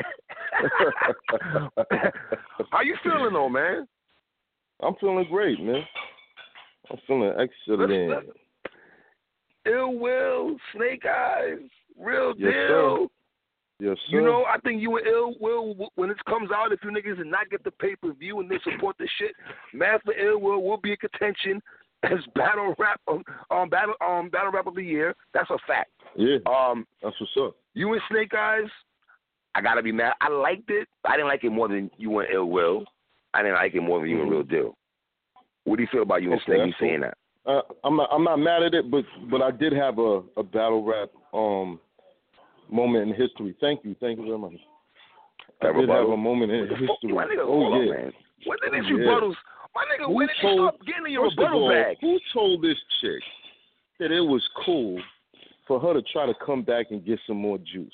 How you feeling, though, man? I'm feeling great, man. I'm feeling excellent. Ill Will, Snake Eyes, Real Yes, Deal. Sir. Yes, sir. You know, I think you and Ill Will, when it comes out, if you niggas did not get the pay-per-view and they support this shit, Math for Ill will be in contention as battle rap of the year. That's a fact. Yeah. That's what's up. You and Snake Eyes, I gotta be mad. I liked it. I didn't like it more than you and Ill Will. I didn't like it more than you and Real Deal. What do you feel about you and Snake? You saying that? I'm not mad at it, but I did have a battle rap moment in history. Thank you very much. I did have a moment in history. My nigga, man. When did these rebuttals? My nigga, when did you stop getting in your rebuttal bag? Who told this chick that it was cool for her to try to come back and get some more juice?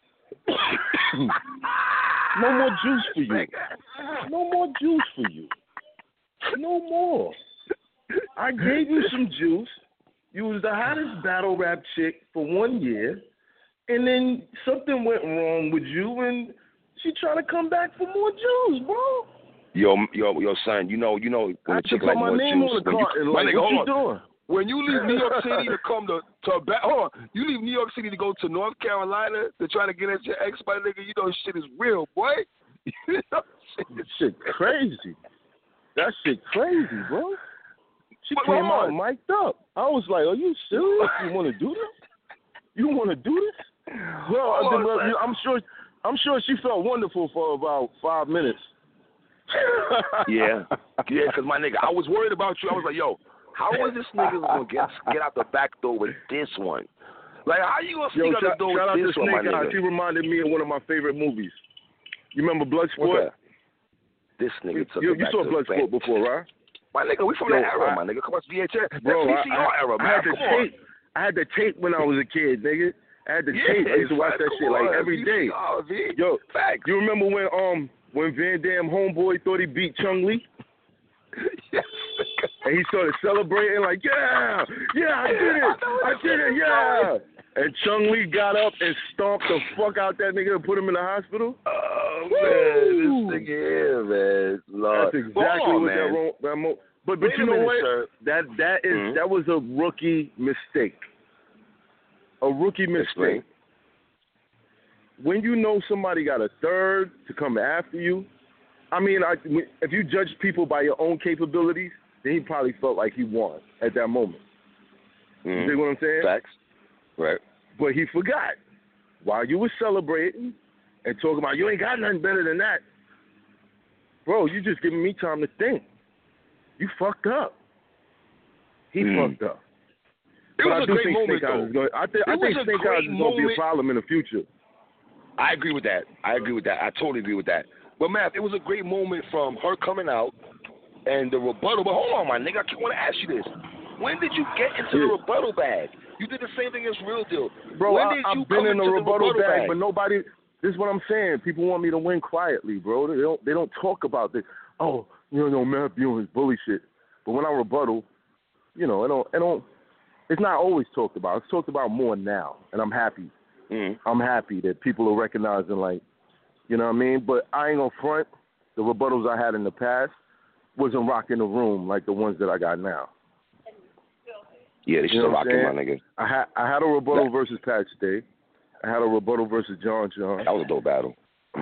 No more juice for you. No more juice for you. No more. I gave you some juice. You was the hottest battle rap chick for 1 year, and then something went wrong with you, and she tried to come back for more juice, bro. Yo, son, you know, when a chick like more juice, my nigga, hold on. When you leave New York City to come you leave New York City to go to North Carolina to try to get at your ex, my nigga, you know shit is real, boy. Shit crazy. That shit crazy, bro. She came out mic'd up. I was like, are you serious? You want to do this? You want to do this? Well, I'm sure she felt wonderful for about 5 minutes. Yeah, because my nigga, I was worried about you. I was like, yo, how is this nigga going to get out the back door with this one? Like, how you going to sneak out the door with this one, my nigga? She reminded me of one of my favorite movies. You remember Bloodsport? This nigga took You saw Bloodsport before, right? My nigga, we from that era, my nigga. Come on, VHS. Bro, That's VCR era, man. I had the tape when I was a kid, nigga. I had the tape. I used to watch that shit like every day. Yo, facts. You remember when Van Damme homeboy thought he beat Chung Lee? Yes. And he started celebrating like, yeah, I did it, yeah. And Chung Lee got up and stomped the fuck out that nigga and put him in the hospital. Oh, man, this nigga here, man. Lord. That's exactly what that But you know what? Sir. That was a rookie mistake. A rookie mistake. When you know somebody got a third to come after you, I mean, if you judge people by your own capabilities, then he probably felt like he won at that moment. You see what I'm saying? Facts. Right. But he forgot. while you were celebrating and talking about you ain't got nothing better than that, bro, you just giving me time to think. You fucked up. He fucked up. It was a great moment, though. I think Snake Eyes is going to be a problem in the future. I agree with that. I totally agree with that. But, Matt, it was a great moment from her coming out and the rebuttal. But hold on, my nigga. I want to ask you this. When did you get into the rebuttal bag? You did the same thing as Real Deal. Bro, I've been in the rebuttal bag, but nobody – this is what I'm saying. People want me to win quietly, bro. They don't talk about this. Oh, Matt B on his bully shit. But when I rebuttal, it don't – it's not always talked about. It's talked about more now, and I'm happy. I'm happy that people are recognizing, like, you know what I mean? But I ain't gonna front. The rebuttals I had in the past wasn't rocking the room like the ones that I got now. Yeah, they still rocking, my nigga. I had a rebuttal versus Pat Stay. I had a rebuttal versus John John. That was a dope battle.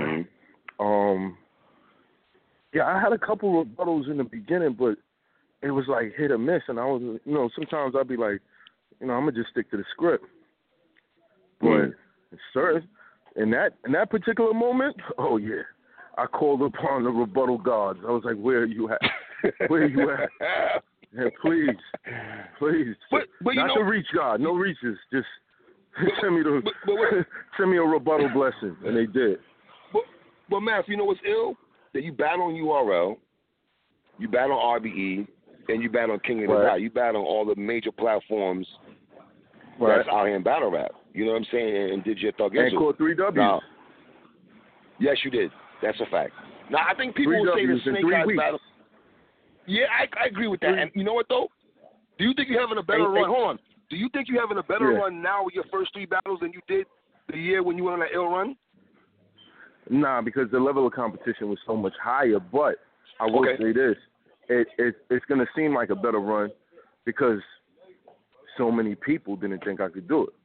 Yeah, I had a couple rebuttals in the beginning, but it was like hit or miss, and I was, sometimes I'd be like, I'm gonna just stick to the script. But certain in that particular moment, oh yeah, I called upon the rebuttal gods. I was like, where are you at? Where are you at? Yeah, please. But not the reach God, no reaches. Just send me a rebuttal blessing, and they did. But Matt, you know what's ill? That you battle on URL, you battle on RBE, and you battle on King of the Dot. You battle on all the major platforms that's out here in battle rap. You know what I'm saying? And did your thug and caught 3 W's. Now, yes, you did. That's a fact. Now, I think people will say the Snake Eyes battle. Yeah, I agree with that. And you know what, though? Do you think you're having a better run? Hold on. Do you think you're having a better run now with your first 3 battles than you did the year when you went on that ill run? Nah, because the level of competition was so much higher. But I will say this. It's going to seem like a better run because so many people didn't think I could do it.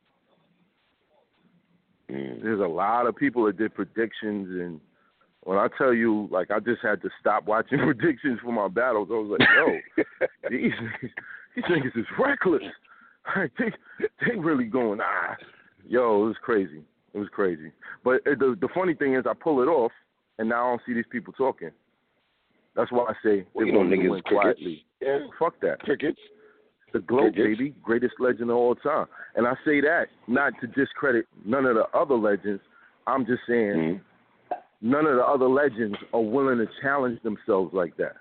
There's a lot of people that did predictions, and when I tell you, like, I just had to stop watching predictions for my battles. I was like, yo, these niggas is reckless. They really going, yo, it was crazy. It was crazy. But the funny thing is I pull it off, and now I don't see these people talking. That's why I say they want to win quietly. Yeah. Fuck that. Crickets. The GOAT, baby, greatest legend of all time. And I say that not to discredit none of the other legends. I'm just saying none of the other legends are willing to challenge themselves like that.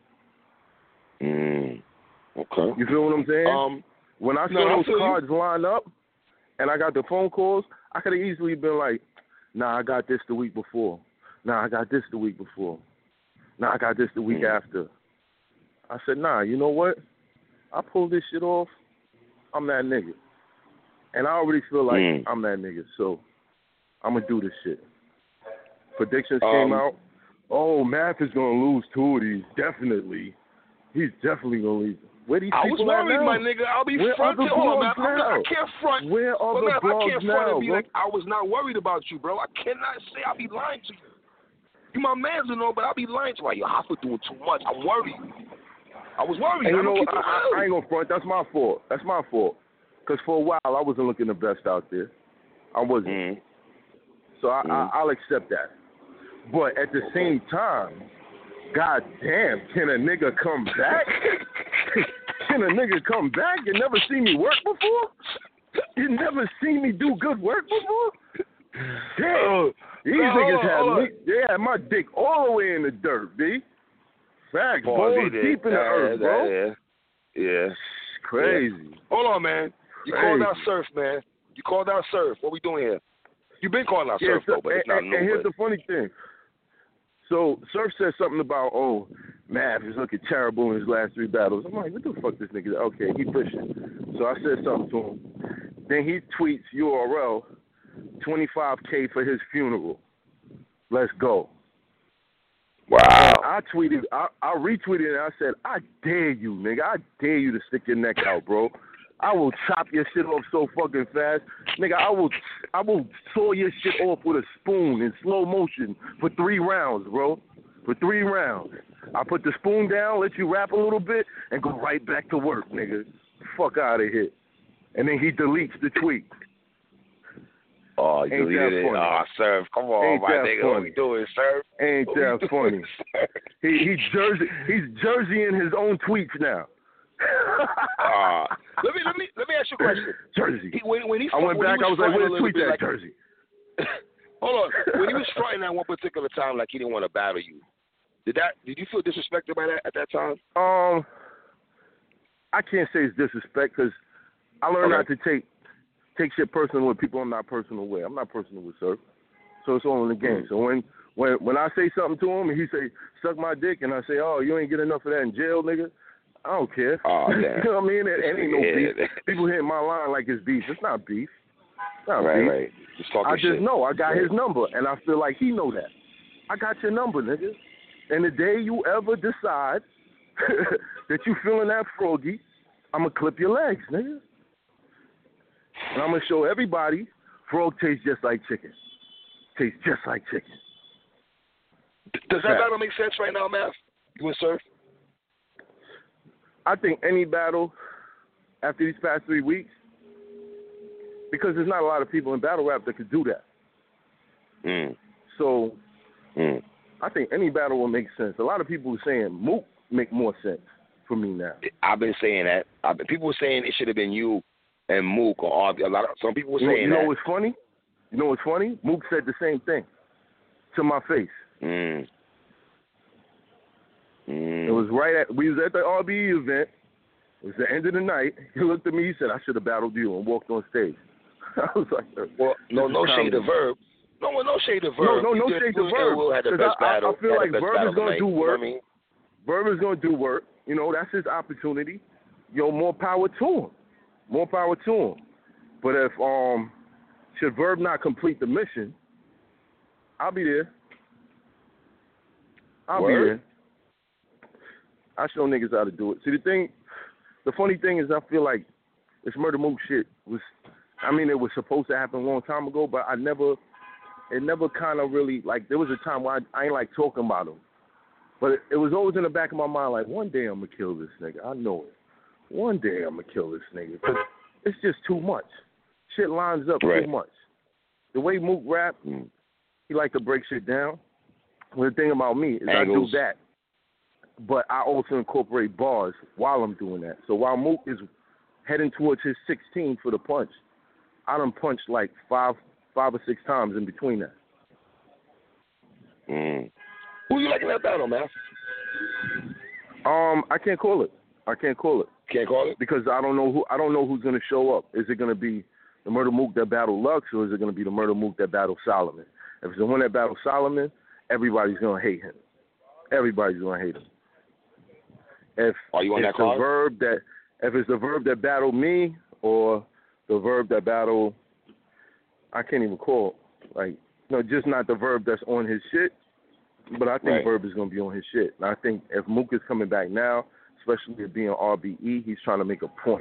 Okay. You feel what I'm saying? When I saw those cards line up and I got the phone calls, I could have easily been like, I got this the week before. I got this the week before. I got this the week after. I said, you know what? I pull this shit off, I'm that nigga. And I already feel like I'm that nigga, so I'm going to do this shit. Predictions came out. Oh, Math is going to lose 2 of these, definitely. He's definitely going to lose. Where these people was worried, now? my nigga. I'll be fronting. Hold on, man. I can't front. Where are the blogs I can't front and be bro? like, I was not worried about you, bro. I cannot say I'll be lying to you. You my man, but I'll be lying to you. You're Hoffa doing too much. I'm worried. I was worried. And I ain't gonna front. That's my fault. Because for a while I wasn't looking the best out there. I wasn't. So I'll accept that. But at the same time, god damn, can a nigga come back? Can a nigga come back? You never seen me work before? You never seen me do good work before? Damn. These niggas had my dick all the way in the dirt, B. Facts, balls deep in the earth, bro. Yeah. Crazy. Hold on, man. You called out Surf, man. You called out Surf. What we doing here? You've been calling out Surf, though, but it's not new. And here's the funny thing. So Surf said something about, Mav is looking terrible in his last 3 battles. I'm like, what the fuck this nigga? Okay, he pushing. So I said something to him. Then he tweets URL, $25K for his funeral. Let's go. Wow. And I retweeted it and I said, I dare you, nigga. I dare you to stick your neck out, bro. I will chop your shit off so fucking fast. Nigga, I will saw your shit off with a spoon in slow motion for 3 rounds, bro. For 3 rounds. I put the spoon down, let you rap a little bit, and go right back to work, nigga. Fuck out of here. And then he deletes the tweet. Oh, you deleted it. Oh, Serve, come on, Ain't my nigga. Funny? What we doing, Serve? Ain't that funny? He's jerseying his own tweets now. Let me ask you a question. Jersey. I went back. I was like, "Where's tweet that Jersey?" Hold on. When he was fronting at one particular time, like he didn't want to battle you, did you feel disrespected by that at that time? I can't say it's disrespect because I learned not to take shit personal with people I'm not personal with. I'm not personal with Surf, so it's all in the game. So when I say something to him and he say suck my dick and I say, oh, you ain't get enough of that in jail, nigga, I don't care. Oh, you know what I mean? It ain't no beef. People hitting my line like it's beef. It's not beef. It's not beef. Right. I just know I got his number and I feel like he know that. I got your number, nigga. And the day you ever decide that you feeling that froggy, I'm going to clip your legs, nigga. And I'm going to show everybody frog tastes just like chicken. Tastes just like chicken. Does that battle make sense right now, Math? You and Surf? I think any battle after these past 3 weeks, because there's not a lot of people in battle rap that could do that. So I think any battle will make sense. A lot of people are saying Mook make more sense for me now. I've been saying that. People were saying it should have been you and Mook or some people were saying that. You know what's funny? Mook said the same thing to my face. It was we was at the RBE event. It was the end of the night. He looked at me, he said, I should have battled you and walked on stage. I was like, well, no shade of Verb. No shade of Verb. No shade of Verb. I feel like Verb is going to do work. You know Verb is going to do work. You know, that's his opportunity. More power to him. But if should Verb not complete the mission, I'll be there. I'll be there. I show niggas how to do it. See, the funny thing is I feel like this Murder Mook shit it was supposed to happen a long time ago, but it never kind of really, like, there was a time where I ain't like talking about him. But it was always in the back of my mind, like, one day I'm going to kill this nigga. I know it. One day I'm going to kill this nigga. Because it's just too much. Shit lines up too much. The way Mook rap, he like to break shit down. Well, the thing about me is Angles. I do that. But I also incorporate bars while I'm doing that. So while Mook is heading towards his 16 for the punch, I done punched like five or six times in between that. Who you like in that battle, man? I can't call it. Can't call it? Because I don't know who's gonna show up. Is it gonna be the Murder Mook that battled Lux, or is it gonna be the Murder Mook that battled Solomon? If it's the one that battled Solomon, everybody's gonna hate him. Everybody's gonna hate him. Are you on that card? If it's the Verb that battled me, or the Verb that battled, I can't even call. Just not the Verb that's on his shit. But I think Verb is going to be on his shit. And I think if Mook is coming back now, especially it being RBE, he's trying to make a point.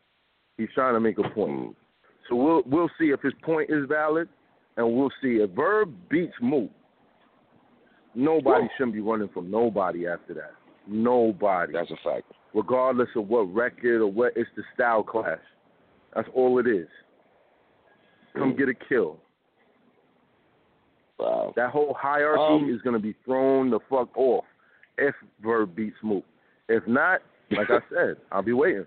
So we'll see if his point is valid, and we'll see if Verb beats Mook. Nobody shouldn't be running from nobody after that. Nobody. That's a fact. Regardless of what record or what, it's the style clash. That's all it is. Come get a kill. Wow. That whole hierarchy is going to be thrown the fuck off if Verb beats Mook. If not, like I said, I'll be waiting.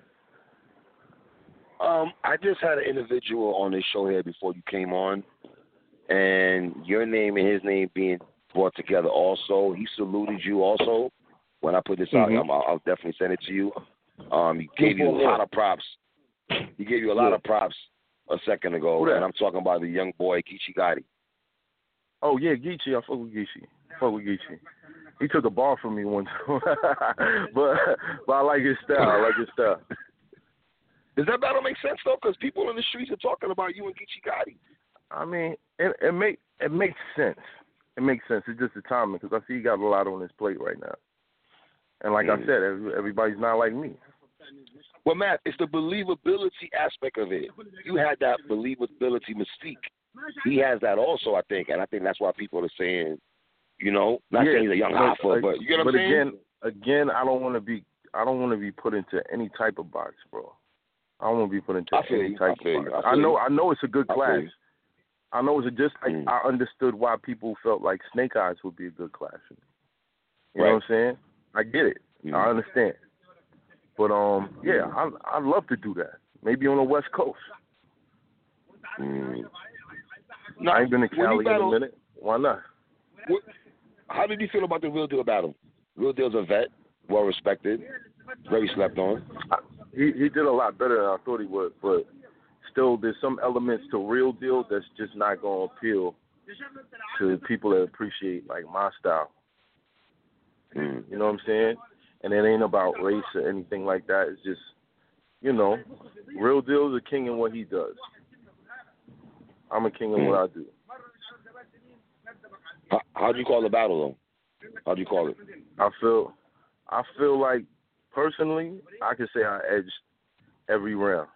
I just had an individual on this show here before you came on, and your name and his name being brought together also. He saluted you also. When I put this out, I'll definitely send it to you. He gave you a lot of props. He gave you a lot of props a second ago, and I'm talking about the young boy, Geechee Gotti. Oh, yeah, Geechee. I fuck with Geechee. He took a bar from me once. but I like his style. Does that battle make sense, though? Because people in the streets are talking about you and Geechee Gotti. I mean, it makes sense. It makes sense. It's just the timing, because I see he got a lot on his plate right now. And like I said, everybody's not like me. Well, Matt, it's the believability aspect of it. You had that believability mystique. He has that also, I think, and I think that's why people are saying, not saying he's a young alpha, but you get what I'm saying? Again, I don't want to be put into any type of box, bro. I don't want to be put into any type of box. I know it's a good clash. I know it's just like I understood why people felt like Snake Eyes would be a good clash. You know what I'm saying? I get it. I understand. But yeah, I'd love to do that. Maybe on the West Coast. No, I ain't been to Cali in a minute. Why not? How did you feel about the Real Deal battle? Real Deal's a vet, well respected, very slept on. He did a lot better than I thought he would, but still there's some elements to Real Deal that's just not going to appeal to people that appreciate like my style. You know what I'm saying? And it ain't about race or anything like that. It's just, you know, Real Deal's a king in what he does. I'm a king in what I do. How do you call the battle, though? How do you call it? I feel like, personally, I could say I edged every round.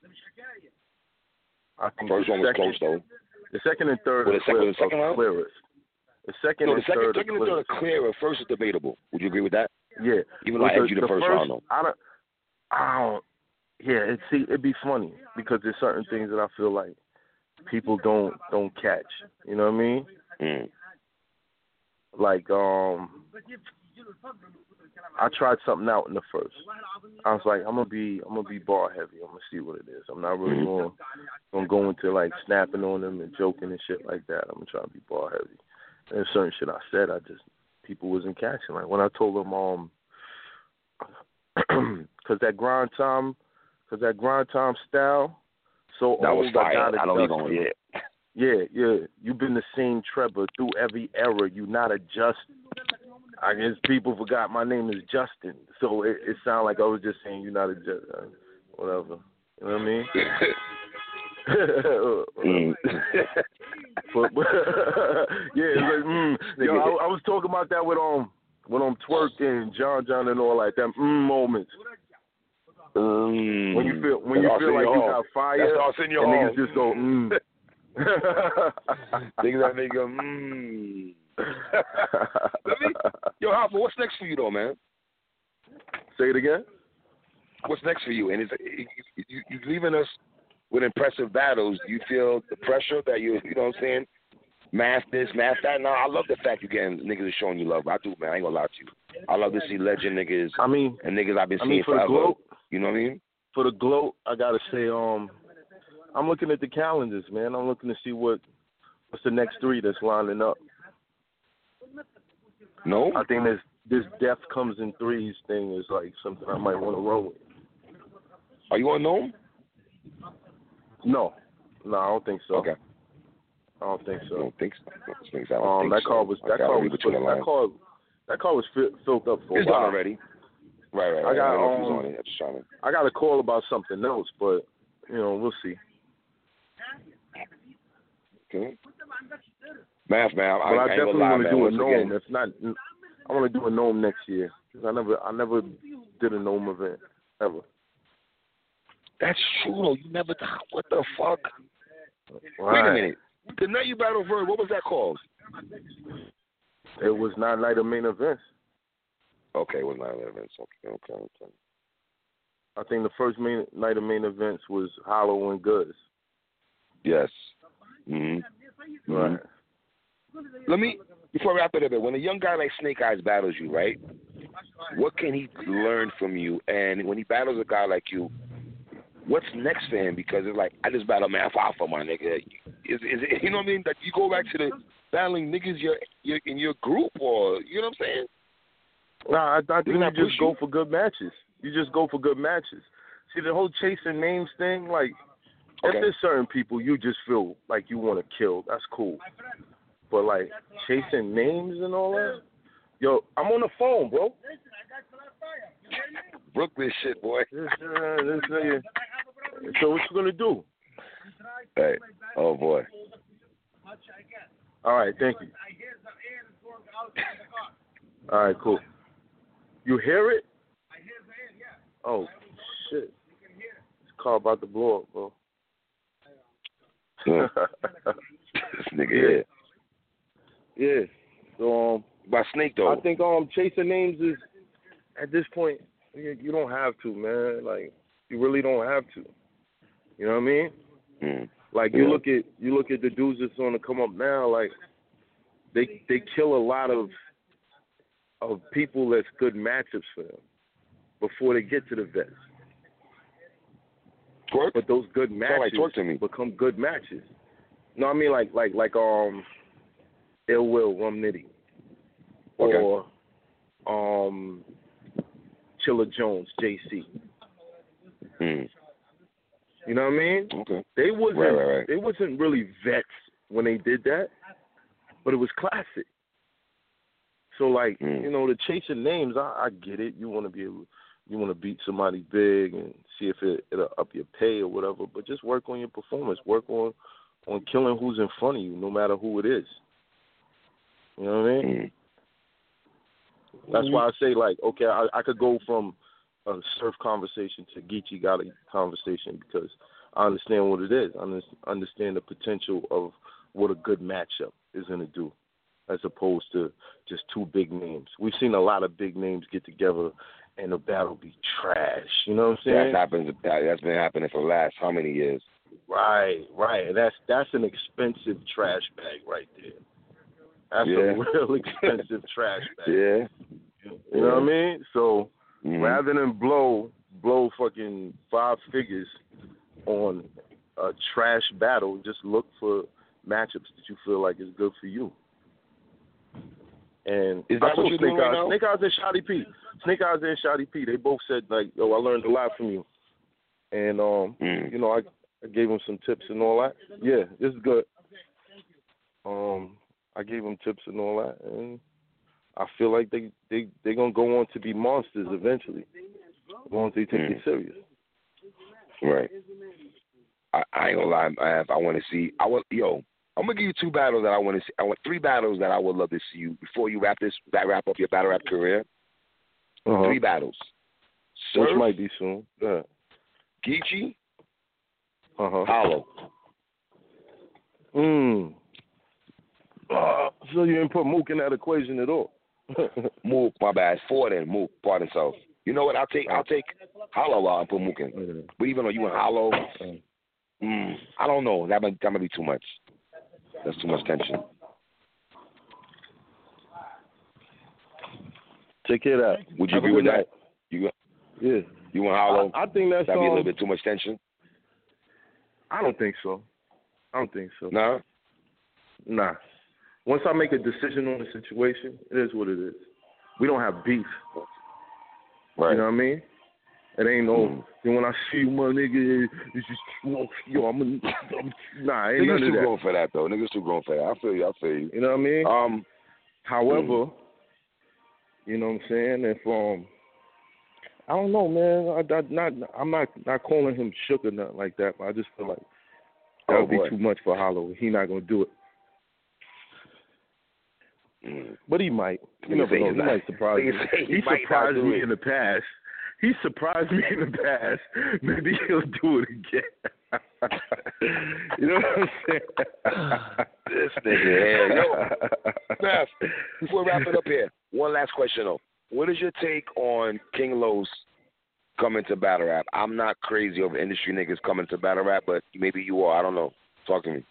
I think first one was close, though. The second and third are clearest. The second and third are clearer. First is debatable. Would you agree with that? Yeah. Even though I edged you the first round, though. I don't. Yeah, it'd be funny because there's certain things that I feel like people don't catch. You know what I mean? Like I tried something out in the first. I was like, I'm gonna be bar heavy. I'm gonna see what it is. I'm not really gonna go into like snapping on them and joking and shit like that. I'm gonna try to be bar heavy. And there's certain shit I said, people wasn't catching. Like when I told them, cause that grind time style. So that was fire. I don't even. Yeah. You've been the same Trevor through every era. You not adjust. I guess people forgot my name is Justin, so it sounded like I was just saying you're not adjust. Whatever. You know what I mean? Yeah, it's like Yo, I was talking about that with Twerk and John and all like that moments. When you feel like you got fire, and niggas just go Niggas that nigga Yo, Hoffa, what's next for you though, man? Say it again. What's next for you? And you're leaving us with impressive battles. Do you feel the pressure that you know what I'm saying? Math this, math that. No, I love the fact you're getting niggas are showing you love. I do, man. I ain't gonna lie to you. I love to see legend niggas. And niggas I've been seeing forever. Gloat, you know what I mean? For the gloat, I gotta say, I'm looking at the calendars, man. I'm looking to see what's the next three that's lining up. No, I think this death comes in threes thing is like something I might want to roll with. Are you on Gnome? No, I don't think so. Okay. I don't think so. I don't think so. That call was filled up for a while already. Right. I got on it. I got a call about something else, but we'll see. Okay. Math, man. I definitely want to do a Gnome. If not, I want to do a Gnome next year because I never did a Gnome event ever. That's true, though. You never. What the fuck? Right. Wait a minute. The night you battled Verb, what was that called? It was not Night of Main Events. Okay, it was Night of Main Events. Okay. I think the first Night of Main Events was Hollow and Goods. Yes. Right. Let me, before we wrap it up, when a young guy like Snake Eyes battles you, right, what can he learn from you? And when he battles a guy like you, what's next for him? Because it's like, I just battled Math Hoffa, my nigga. Is it, you know what I mean? Like, you go back to the battling niggas you're in your group, or, you know what I'm saying? Nah, I think you just go for good matches. You just go for good matches. See, the whole chasing names thing, like, if there's certain people you just feel like you want to kill, that's cool. But, like, chasing names and all that? Yo, I'm on the phone, bro. Brooklyn shit, boy. This nigga. So what you going to do? Hey. Oh, boy. All right, thank you. All right, cool. You hear it? Oh, shit. This car about to blow up, bro. This nigga, yeah. So, by Snake, though. I think chasing names is, at this point, you don't have to, man. Like, you really don't have to. You know what I mean? Like you look at the dudes that's on the come up now, like they kill a lot of people that's good matchups for them before they get to the vets. Twerk? But those good matches become good matches. No, I mean like Ill Will, Rum Nitty. Or Chilla Jones, JC. You know what I mean? Okay. They wasn't right. They wasn't really vets when they did that, but it was classic. So like, you know, the chasing names, I get it. You want to beat somebody big and see if it'll up your pay or whatever, but just work on your performance. Work on killing who's in front of you, no matter who it is. You know what I mean? That's why I say, like, okay, I could go from a surf conversation to Geechee Gotti conversation because I understand what it is. I understand the potential of what a good matchup is going to do as opposed to just two big names. We've seen a lot of big names get together and the battle be trash. You know what I'm saying? That's been happening for the last how many years? Right. That's an expensive trash bag right there. That's a real expensive trash bag. Yeah. You know what I mean? So rather than blow fucking 5 figures on a trash battle, just look for matchups that you feel like is good for you. And is that what you're doing right now? Snake Eyes and Shotty P, they both said, like, yo, I learned a lot from you. And, you know, I gave them some tips and all that. Yeah, this is good. I gave them tips and all that, and I feel like they're going to go on to be monsters eventually, as long as they take it serious. Right. I ain't going to lie, I want to see. I'm going to give you 2 battles that I want to see. I want 3 battles that I would love to see you before you wrap up your battle rap career. 3 battles. Which might be soon. Yeah. Geechee. Hollow. So you didn't put Mook in that equation at all. Mook, my bad. 4 then. Mook, pardon self. You know what? I'll take Hollow out and put Mook in. But even though you want Hollow, I don't know. That might be too much. That's too much tension. Check it out. Would you agree with that? Yeah. You want Hollow? I think that'd be a little bit too much tension. I don't think so. No? Nah. Once I make a decision on the situation, it is what it is. We don't have beef. Right. You know what I mean? It ain't no, when I see you, my nigga, it's just, yo, nah, ain't niggas too grown for that, though. Niggas too grown for that. I feel you. You know what I mean? However, you know what I'm saying? If, I don't know, man. I'm not calling him shook or nothing like that, but I just feel like that would be too much for Hollow. He not going to do it. But he might. You never know. He might surprise me. He surprised me in the past. He surprised me in the past. Maybe he'll do it again. You know what I'm saying? This nigga here. Yo, Steph, before we wrap it up here, one last question, though. What is your take on King Los coming to battle rap? I'm not crazy over industry niggas coming to battle rap, but maybe you are. I don't know. Talk to me.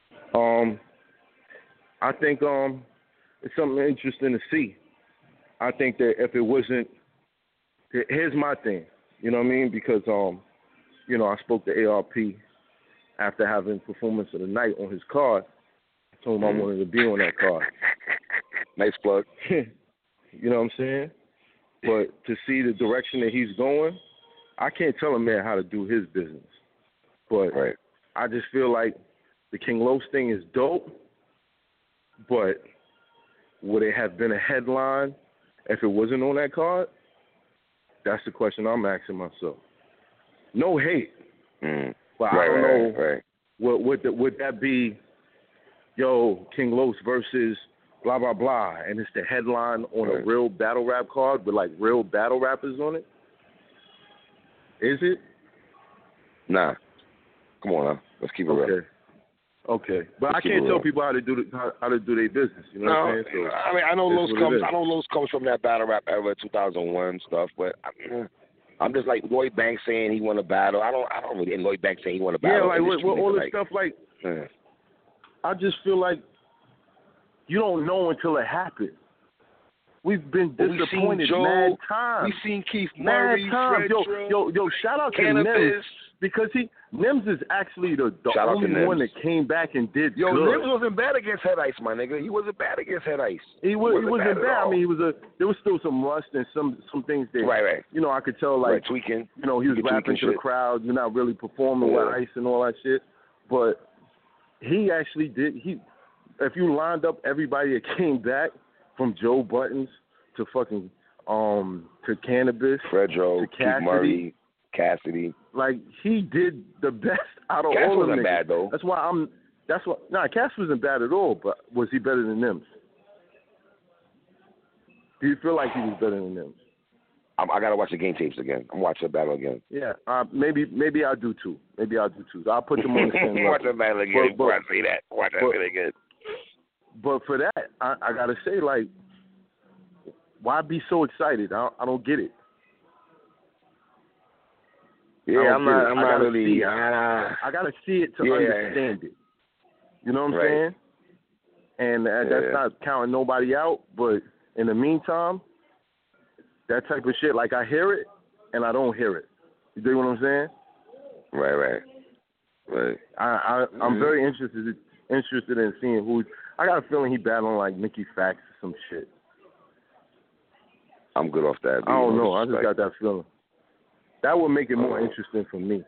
I think it's something interesting to see. I think that if it wasn't, here's my thing, you know what I mean? Because, you know, I spoke to ARP after having performance of the night on his card. I told him I wanted to be on that card. Nice plug. You know what I'm saying? But to see the direction that he's going, I can't tell a man how to do his business. But I just feel like the King Los thing is dope, but would it have been a headline if it wasn't on that card? That's the question I'm asking myself. No hate, but I don't know. Would that be, yo, King Los versus blah blah blah, and it's the headline on a real battle rap card with like real battle rappers on it? Is it? Nah. Come on, now. Let's keep it real. Okay, but I can't tell people how to do their business. You know what I'm saying? So I mean, I know Los comes from that battle rap era, 2001 stuff. But I'm just like Lloyd Banks saying he won a battle. I don't really. And Lloyd Banks saying he won a battle. Yeah, like with all the stuff, like I just feel like you don't know until it happens. We've been disappointed mad times. We've seen Keith Murray, Fred Yo, shout out Cannabis. to Nims, because Nims is actually the only one that came back and did good. Nims wasn't bad against Head Ice, my nigga. He wasn't bad against Head Ice. He wasn't bad. I mean, there was still some rust and some things that, right. You know, I could tell, like, tweaking. You know, he was rapping to the crowd. You're not really performing with Ice and all that shit. But he actually did. If you lined up everybody that came back, from Joe Buttons to fucking to Cannabis, Fredro, to Keith Murray, Cassidy. Like, he did the best out of Cass all of them. Wasn't bad though. Cass wasn't bad at all. But was he better than Nims? Do you feel like he was better than Nims? I gotta watch the game tapes again. I'm watching the battle again. Yeah, maybe I'll do too. I'll put them on the same level. Watch the battle again. Before I say that. Watch that again. But for that, I gotta say, like, why be so excited? I don't get it. Yeah, I'm not really. I gotta see it to understand it. You know what I'm saying? And that's not counting nobody out. But in the meantime, that type of shit, like, I hear it and I don't hear it. You dig what I'm saying? Right. I'm very interested in seeing who. I got a feeling he battling like Mickey Fax or some shit. I'm good off that. I don't know. I just got that feeling. That would make it more interesting for me.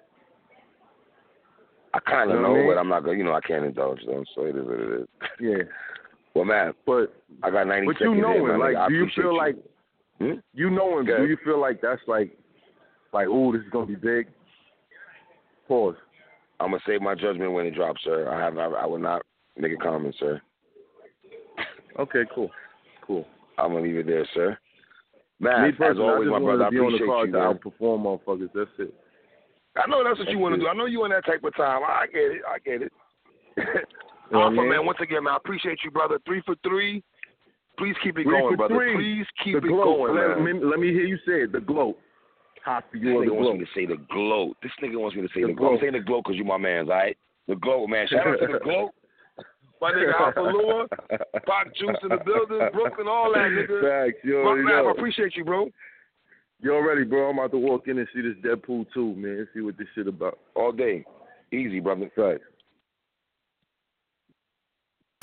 I kind of know, but I'm not going. You know, I can't indulge them, so it is what it is. Yeah. Well, man, but I got 90 but seconds. You know him, like, do you feel like? You know him. Do you feel like that's like, oh, this is gonna be big? Pause. I'm gonna save my judgment when it drops, sir. I will not make a comment, sir. Okay, cool. I'm gonna leave it there, sir. Man, me personally, as always, my brother, I appreciate you, to outperform motherfuckers. That's it. I know that's what you want to do. I know you in that type of time. I get it. Alpha, man, once again, man, I appreciate you, brother. 3 for 3. Please keep it going, brother. Please keep it going, man. Let me hear you say it. The gloat. Hot for you. This nigga wants me to say the gloat. This nigga wants me to say the gloat. I'm saying the gloat because you my man's, all right? The gloat, man. Shout out to the gloat. My nigga Alpha Lua, Pop Juice in the building, Brooklyn, all that, nigga. Facts, you already know. I appreciate you, bro. You already, bro. I'm about to walk in and see this Deadpool 2, man. See what this shit about. All day. Easy, brother. Right.